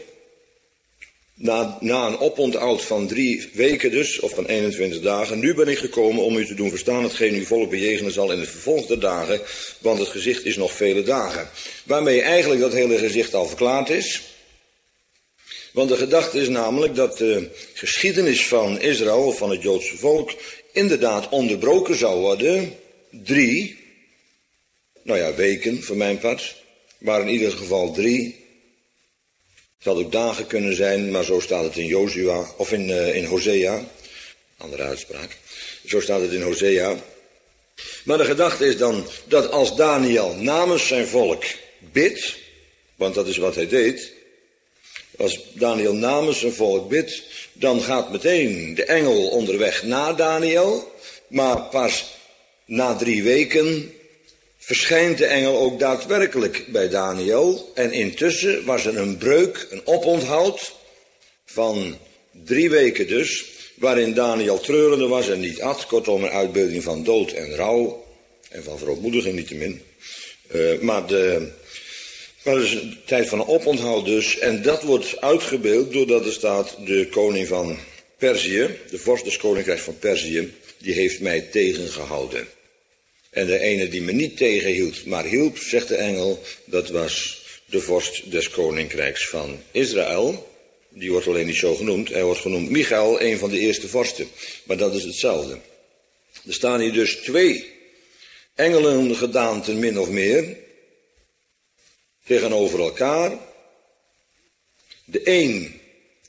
Speaker 7: na, na een oponthoud van drie weken dus, of van eenentwintig dagen, nu ben ik gekomen om u te doen verstaan hetgeen uw volk bejegenen zal in de vervolgde dagen, want het gezicht is nog vele dagen. Waarmee eigenlijk dat hele gezicht al verklaard is. Want de gedachte is namelijk dat de geschiedenis van Israël, of van het Joodse volk, inderdaad onderbroken zou worden. Drie, nou ja, weken voor mijn part, maar in ieder geval drie. Het had ook dagen kunnen zijn, maar zo staat het in Jozua, of in, uh, in Hosea, andere uitspraak. Zo staat het in Hosea. Maar de gedachte is dan dat als Daniel namens zijn volk bidt, want dat is wat hij deed. Als Daniel namens zijn volk bidt, dan gaat meteen de engel onderweg naar Daniel. Maar pas na drie weken verschijnt de engel ook daadwerkelijk bij Daniel. En intussen was er een breuk, een oponthoud van drie weken dus, waarin Daniel treurende was en niet at. Kortom, een uitbeelding van dood en rouw en van verootmoediging niettemin. Uh, maar de... Maar het is een tijd van een oponthoud dus. En dat wordt uitgebeeld doordat er staat, de koning van Perzië, de vorst des koninkrijks van Perzië, die heeft mij tegengehouden. En de ene die me niet tegenhield, maar hielp, zegt de engel, dat was de vorst des koninkrijks van Israël. Die wordt alleen niet zo genoemd. Hij wordt genoemd Michael, een van de eerste vorsten. Maar dat is hetzelfde. Er staan hier dus twee engelengedaanten min of meer tegenover elkaar. De een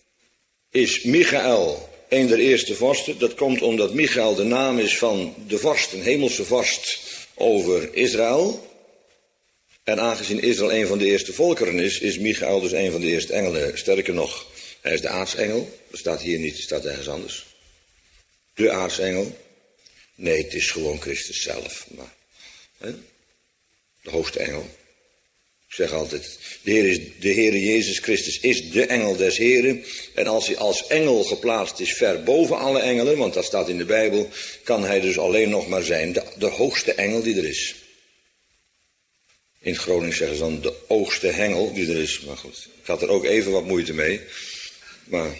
Speaker 7: is Michael, een der eerste vorsten. Dat komt omdat Michael de naam is van de vorst, een hemelse vorst over Israël. En aangezien Israël een van de eerste volkeren is, is Michael dus een van de eerste engelen. Sterker nog, hij is de aartsengel. Dat staat hier niet, dat staat ergens anders. De aartsengel. Nee, het is gewoon Christus zelf. Maar, hè? De hoogste engel. Ik zeg altijd, de Heer, is, de Heer Jezus Christus is de engel des Heren. En als hij als engel geplaatst is ver boven alle engelen, want dat staat in de Bijbel, kan hij dus alleen nog maar zijn de, de hoogste engel die er is. In het Gronings zeggen ze dan de hoogste hengel die er is. Maar goed, ik had er ook even wat moeite mee. Maar...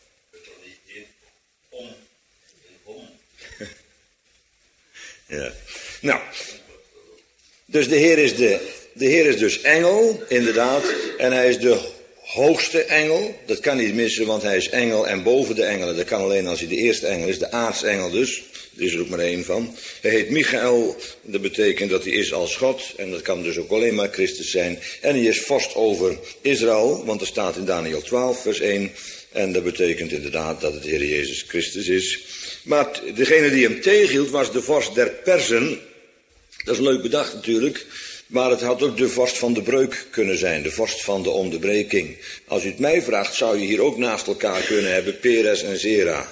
Speaker 7: ja. Nou, dus de Heer is de... De Heer is dus engel, inderdaad, en hij is de hoogste engel. Dat kan niet missen, want hij is engel en boven de engelen. Dat kan alleen als hij de eerste engel is, de aartsengel dus. Er is er ook maar één van. Hij heet Michael, dat betekent dat hij is als God. En dat kan dus ook alleen maar Christus zijn. En hij is vorst over Israël, want er staat in Daniel twaalf, vers één. En dat betekent inderdaad dat het de Heer Jezus Christus is. Maar degene die hem tegenhield was de vorst der Perzen. Dat is leuk bedacht natuurlijk. Maar het had ook de vorst van de breuk kunnen zijn, de vorst van de onderbreking. Als u het mij vraagt, zou je hier ook naast elkaar kunnen hebben, Peres en Zera.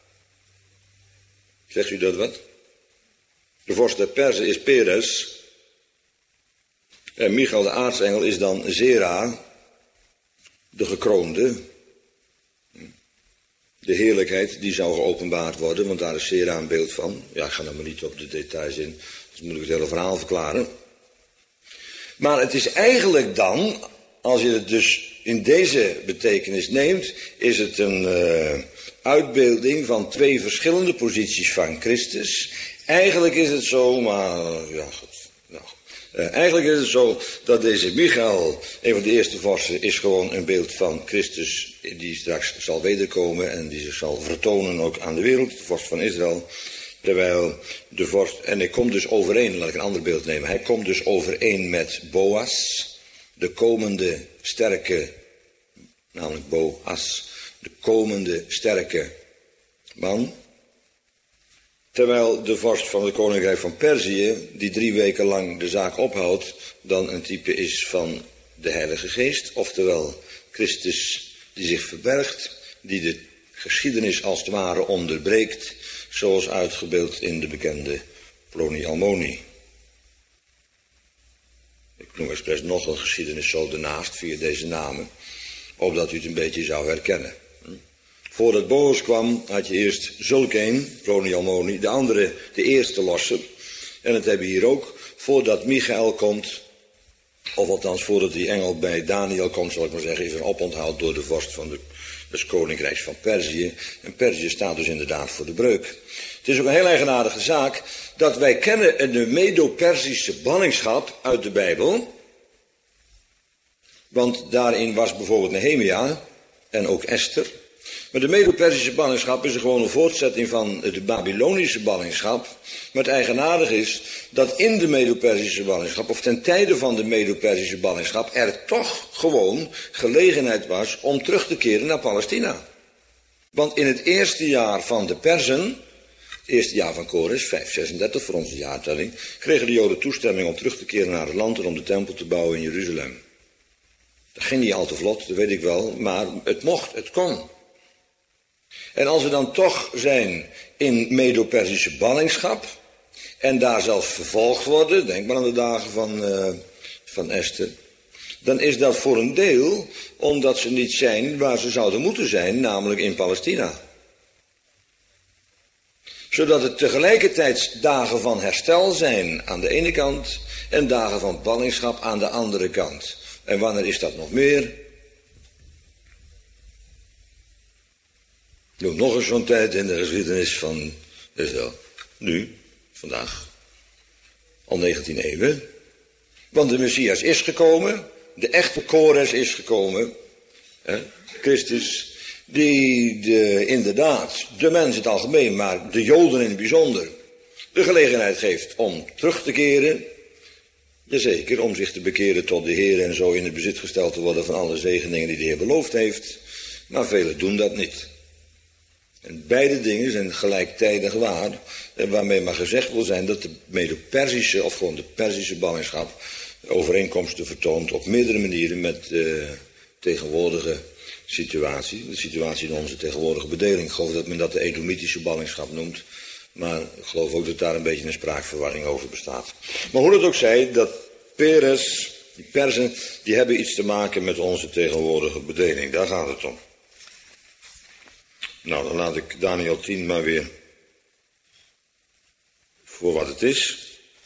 Speaker 7: Zegt u dat wat? De vorst der Perzen is Peres. En Michael de aartsengel is dan Zera, de gekroonde. De heerlijkheid, die zou geopenbaard worden, want daar is Zera een beeld van. Ja, ik ga daar maar niet op de details in, dus moet ik het hele verhaal verklaren. Maar het is eigenlijk dan, als je het dus in deze betekenis neemt, is het een uh, uitbeelding van twee verschillende posities van Christus. Eigenlijk is het zo, maar ja goed. Nou, uh, eigenlijk is het zo dat deze Michael, een van de eerste vorsten, is gewoon een beeld van Christus die straks zal wederkomen en die zich zal vertonen ook aan de wereld, de vorst van Israël. Terwijl de vorst, en hij komt dus overeen, laat ik een ander beeld nemen. Hij komt dus overeen met Boas, de komende sterke, namelijk Boas, De komende sterke man. Terwijl de vorst van het koninkrijk van Perzië, die drie weken lang de zaak ophoudt, dan een type is van de Heilige Geest. Oftewel Christus die zich verbergt, die de geschiedenis als het ware onderbreekt, zoals uitgebeeld in de bekende Ploni Almoni. Ik noem expres nog een geschiedenis zo ernaast via deze namen, opdat u het een beetje zou herkennen. Voordat Boas kwam had je eerst zulk een, Ploni Almoni, de andere, de eerste losser. En dat hebben we hier ook, voordat Michael komt, of althans voordat die engel bij Daniel komt, zal ik maar zeggen, is er oponthoud door de vorst van de, des koninkrijks van Perzië. En Perzië staat dus inderdaad voor de breuk. Het is ook een heel eigenaardige zaak dat wij kennen de Medo-Perzische ballingschap uit de Bijbel. Want daarin was bijvoorbeeld Nehemia en ook Esther. Maar de Medo-Perzische ballingschap is gewoon een voortzetting van de Babylonische ballingschap. Maar het eigenaardige is dat in de Medo-Perzische ballingschap, of ten tijde van de Medo-Perzische ballingschap, er toch gewoon gelegenheid was om terug te keren naar Palestina. Want in het eerste jaar van de Perzen, het eerste jaar van Kores, vijfhonderdzesendertig voor onze jaartelling, kregen de Joden toestemming om terug te keren naar het land en om de tempel te bouwen in Jeruzalem. Dat ging niet al te vlot, dat weet ik wel, maar het mocht, het kon. En als we dan toch zijn in Medo-Perzische ballingschap en daar zelfs vervolgd worden, denk maar aan de dagen van, uh, van Esther, dan is dat voor een deel omdat ze niet zijn waar ze zouden moeten zijn, namelijk in Palestina. Zodat het tegelijkertijd dagen van herstel zijn aan de ene kant en dagen van ballingschap aan de andere kant. En wanneer is dat nog meer? Noem nog eens zo'n tijd in de geschiedenis van Israël. Nu, vandaag, al negentiende eeuw. Want de Messias is gekomen, de echte Kores is gekomen, hè, Christus, die de, inderdaad de mens in het algemeen, maar de Joden in het bijzonder, de gelegenheid geeft om terug te keren. Jazeker, om zich te bekeren tot de Heer en zo in het bezit gesteld te worden van alle zegeningen die de Heer beloofd heeft. Maar velen doen dat niet. En beide dingen zijn gelijktijdig waar, waarmee maar gezegd wil zijn dat de Medo-Perzische, of gewoon de Perzische ballingschap, overeenkomsten vertoont op meerdere manieren met de tegenwoordige situatie. De situatie in onze tegenwoordige bedeling. Ik geloof dat men dat de Edomitische ballingschap noemt. Maar ik geloof ook dat daar een beetje een spraakverwarring over bestaat. Maar hoe het ook zij, dat Peres, die Perzen, die hebben iets te maken met onze tegenwoordige bedeling. Daar gaat het om. Nou, dan laat ik Daniel tien maar weer voor wat het is.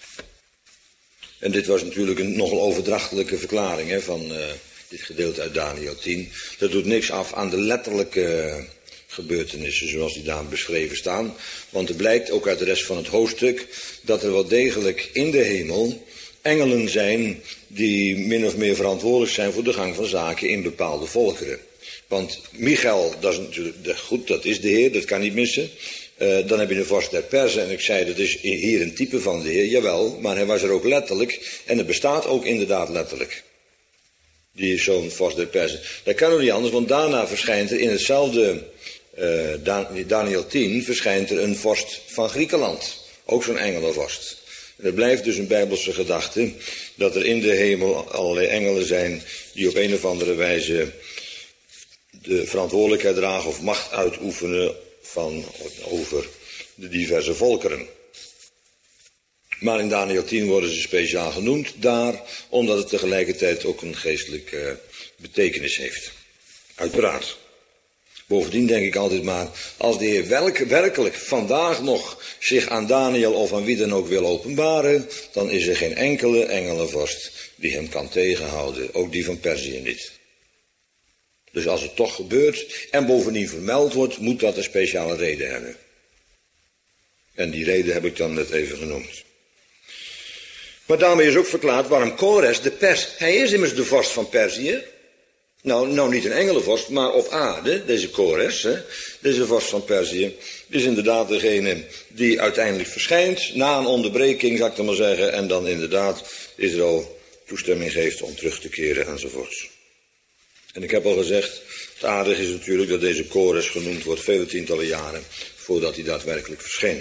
Speaker 7: En dit was natuurlijk een nogal overdrachtelijke verklaring hè, van uh, dit gedeelte uit Daniel tien. Dat doet niks af aan de letterlijke gebeurtenissen zoals die daar beschreven staan. Want er blijkt ook uit de rest van het hoofdstuk dat er wel degelijk in de hemel engelen zijn die min of meer verantwoordelijk zijn voor de gang van zaken in bepaalde volkeren. Want Michael, dat is natuurlijk goed, dat is de Heer, dat kan niet missen. Uh, dan heb je de vorst der Perzen en ik zei dat is hier een type van de Heer, jawel, maar hij was er ook letterlijk en het bestaat ook inderdaad letterlijk. Die is zo'n vorst der Perzen. Dat kan ook niet anders, want daarna verschijnt er in hetzelfde uh, Daniel tien verschijnt er een vorst van Griekenland. Ook zo'n engelenvorst. En het blijft dus een bijbelse gedachte dat er in de hemel allerlei engelen zijn die op een of andere wijze de verantwoordelijkheid dragen of macht uitoefenen van, over de diverse volkeren. Maar in Daniel tien worden ze speciaal genoemd daar, omdat het tegelijkertijd ook een geestelijke uh, betekenis heeft. Uiteraard. Bovendien denk ik altijd maar, als de Heer welk, werkelijk vandaag nog zich aan Daniel of aan wie dan ook wil openbaren, dan is er geen enkele engelenvorst die hem kan tegenhouden, ook die van Perzië niet. Dus als het toch gebeurt en bovendien vermeld wordt, moet dat een speciale reden hebben. En die reden heb ik dan net even genoemd. Maar daarmee is ook verklaard waarom Kores, de pers, hij is immers de vorst van Perzië. Nou, nou niet een engelenvorst, maar op aarde, deze Kores, hè, deze vorst van Perzië, is inderdaad degene die uiteindelijk verschijnt, na een onderbreking, zal ik dan maar zeggen, en dan inderdaad Israël toestemming geeft om terug te keren enzovoorts. En ik heb al gezegd, Het aardige is natuurlijk dat deze Kores genoemd wordt vele tientallen jaren voordat hij daadwerkelijk verscheen.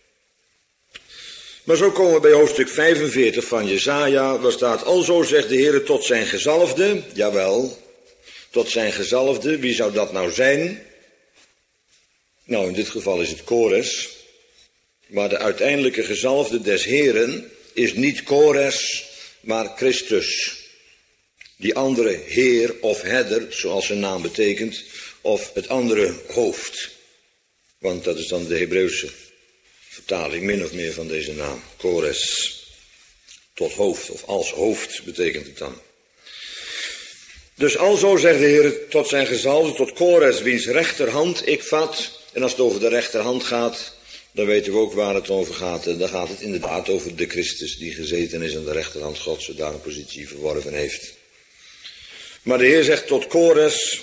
Speaker 7: Maar zo komen we bij hoofdstuk vijfenveertig van Jesaja, waar staat: alzo zegt de Heere tot zijn gezalfde, jawel, tot zijn gezalfde, wie zou dat nou zijn? Nou, in dit geval is het Kores, maar de uiteindelijke gezalfde des Heeren is niet Kores, maar Christus. Die andere Heer of Herder, zoals zijn naam betekent, of het andere hoofd. Want dat is dan de Hebreeuwse vertaling, min of meer, van deze naam. Kores, tot hoofd, of als hoofd betekent het dan. Dus alzo zegt de Heer tot zijn gezalfde, tot Kores, wiens rechterhand ik vat. En als het over de rechterhand gaat, dan weten we ook waar het over gaat. En dan gaat het inderdaad over de Christus die gezeten is aan de rechterhand Gods, zodat een positie verworven heeft. Maar de Heer zegt tot Kores,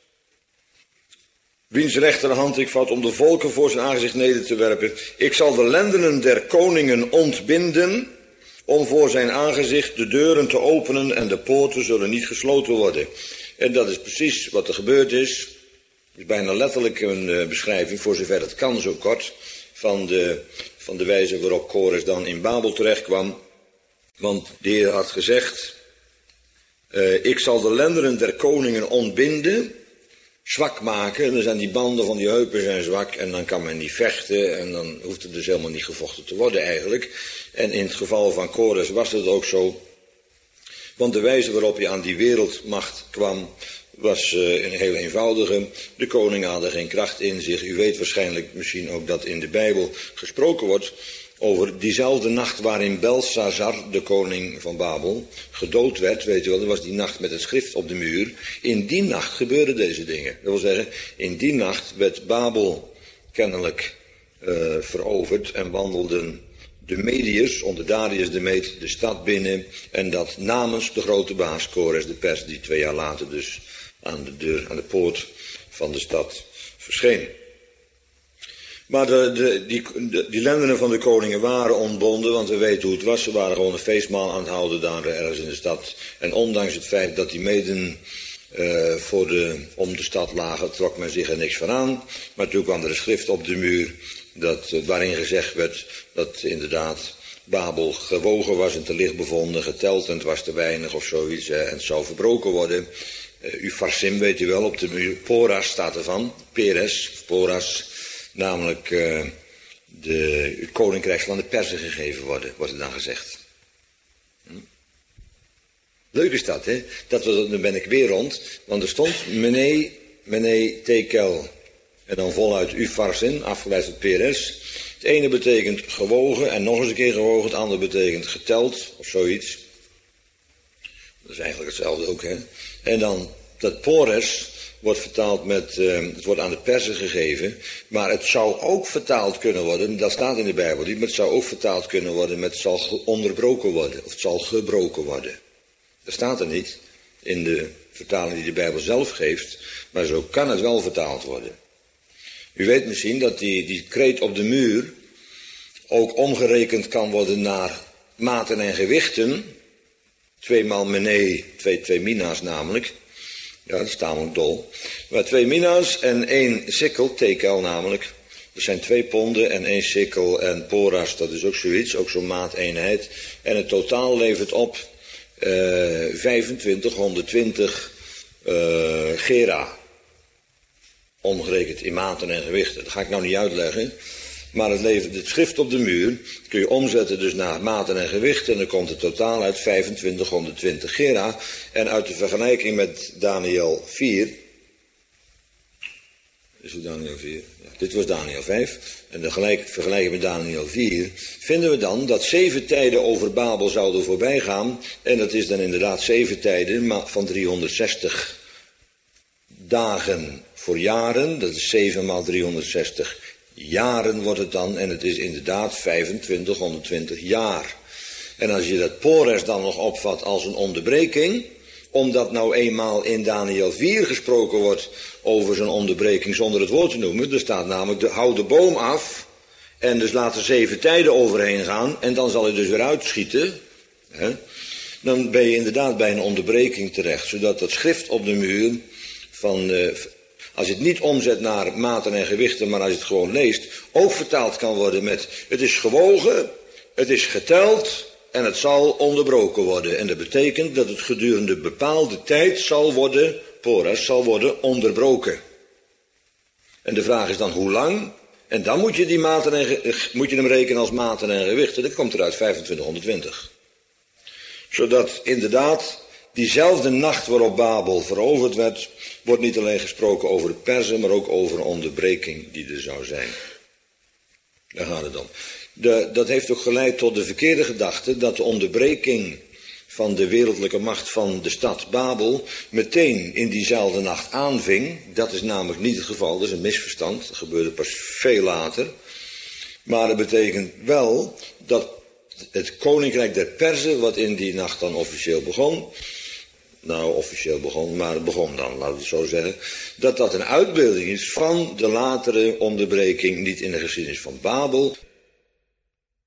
Speaker 7: wiens rechterhand ik vat om de volken voor zijn aangezicht neder te werpen. Ik zal de lendenen der koningen ontbinden, om voor zijn aangezicht de deuren te openen en de poorten zullen niet gesloten worden. En dat is precies wat er gebeurd is. Het is bijna letterlijk een uh, beschrijving, voor zover het kan zo kort, van de, van de wijze waarop Kores dan in Babel terecht kwam. Want de Heer had gezegd, uh, ik zal de lendenen der koningen ontbinden, zwak maken. En dan zijn die banden van die heupen zijn zwak en dan kan men niet vechten en dan hoeft er dus helemaal niet gevochten te worden eigenlijk. En in het geval van Kores was het ook zo. Want de wijze waarop hij aan die wereldmacht kwam was uh, een heel eenvoudige. De koningen hadden geen kracht in zich. U weet waarschijnlijk misschien ook dat in de Bijbel gesproken wordt over diezelfde nacht waarin Belshazzar, de koning van Babel, gedood werd. Weet u wel, dat was die nacht met het schrift op de muur. In die nacht gebeurden deze dingen. Dat wil zeggen, in die nacht werd Babel kennelijk uh, veroverd en wandelden de Mediërs, onder Darius de Meed, de stad binnen. En dat namens de grote baas Kores de Pers, die twee jaar later dus aan de deur, aan de poort van de stad verscheen. Maar de, de, die, de, die lendenen van de koningen waren ontbonden, want we weten hoe het was. Ze waren gewoon een feestmaal aan het houden daar ergens in de stad. En ondanks het feit dat die meden uh, voor de, om de stad lagen, trok men zich er niks van aan. Maar toen kwam er een schrift op de muur dat, uh, waarin gezegd werd dat inderdaad Babel gewogen was en te licht bevonden, geteld en het was te weinig of zoiets. Uh, en het zou verbroken worden. Uh, Ufarsim weet u wel, op de muur. Poras staat ervan, Peres, Poras. Namelijk uh, de, het koninkrijk zal aan de Perzen gegeven worden, wordt er dan gezegd. Hm? Leuk is dat, hè? Dat was, dan ben ik weer rond, want er stond Mene, Mene Tekel. En dan voluit Ufarsin, afgeleid van Peres. Het ene betekent gewogen en nog eens een keer gewogen, het andere betekent geteld of zoiets. Dat is eigenlijk hetzelfde ook, hè? En dan dat Pores wordt vertaald met, uh, het wordt aan de Perzen gegeven, maar het zou ook vertaald kunnen worden, dat staat in de Bijbel niet, maar het zou ook vertaald kunnen worden met het zal onderbroken worden, of het zal gebroken worden. Dat staat er niet in de vertaling die de Bijbel zelf geeft, maar zo kan het wel vertaald worden. U weet misschien dat die, die kreet op de muur ook omgerekend kan worden naar maten en gewichten, tweemaal mene, twee, twee mina's namelijk. Ja, dat is tamelijk dol. Maar twee mina's en één sikkel, tekel namelijk. Er zijn twee ponden en één sikkel en poras, dat is ook zoiets, ook zo'n maateenheid. En het totaal levert op uh, vijfentwintig honderdtwintig uh, gera. Omgerekend in maten en gewichten. Dat ga ik nou niet uitleggen. Maar het levert het schrift op de muur, kun je omzetten dus naar maten en gewichten. En dan komt het totaal uit vijfentwintig honderdtwintig gera. En uit de vergelijking met Daniel vier. Is het Daniel vier? Ja, dit was Daniel vijf. En de gelijk, vergelijking met Daniel vier. Vinden we dan dat zeven tijden over Babel zouden voorbij gaan. En dat is dan inderdaad zeven tijden van driehonderdzestig dagen voor jaren. Dat is zeven maal driehonderdzestig jaren wordt het dan, en het is inderdaad vijfentwintig honderdtwintig jaar. En als je dat Pores dan nog opvat als een onderbreking, omdat nou eenmaal in Daniel vier gesproken wordt over zo'n onderbreking zonder het woord te noemen, er staat namelijk de hou de boom af, en dus laat er zeven tijden overheen gaan, en dan zal hij dus weer uitschieten, hè? Dan ben je inderdaad bij een onderbreking terecht, zodat dat schrift op de muur van, uh, als je het niet omzet naar maten en gewichten, maar als je het gewoon leest, ook vertaald kan worden met het is gewogen, het is geteld en het zal onderbroken worden. En dat betekent dat het gedurende bepaalde tijd zal worden, poras, zal worden onderbroken. En de vraag is dan hoe lang? En dan moet je, die maten en, moet je hem rekenen als maten en gewichten. Dat komt eruit vijfentwintighonderdtwintig. Zodat inderdaad diezelfde nacht waarop Babel veroverd werd, wordt niet alleen gesproken over het persen, maar ook over een onderbreking die er zou zijn. Daar gaat het om. De, dat heeft ook geleid tot de verkeerde gedachte dat de onderbreking van de wereldlijke macht van de stad Babel meteen in diezelfde nacht aanving. Dat is namelijk niet het geval, dat is een misverstand. Dat gebeurde pas veel later. Maar dat betekent wel dat het koninkrijk der Perzen, wat in die nacht dan officieel begon, nou officieel begon, maar het begon dan, laten we het zo zeggen, dat dat een uitbeelding is van de latere onderbreking, niet in de geschiedenis van Babel,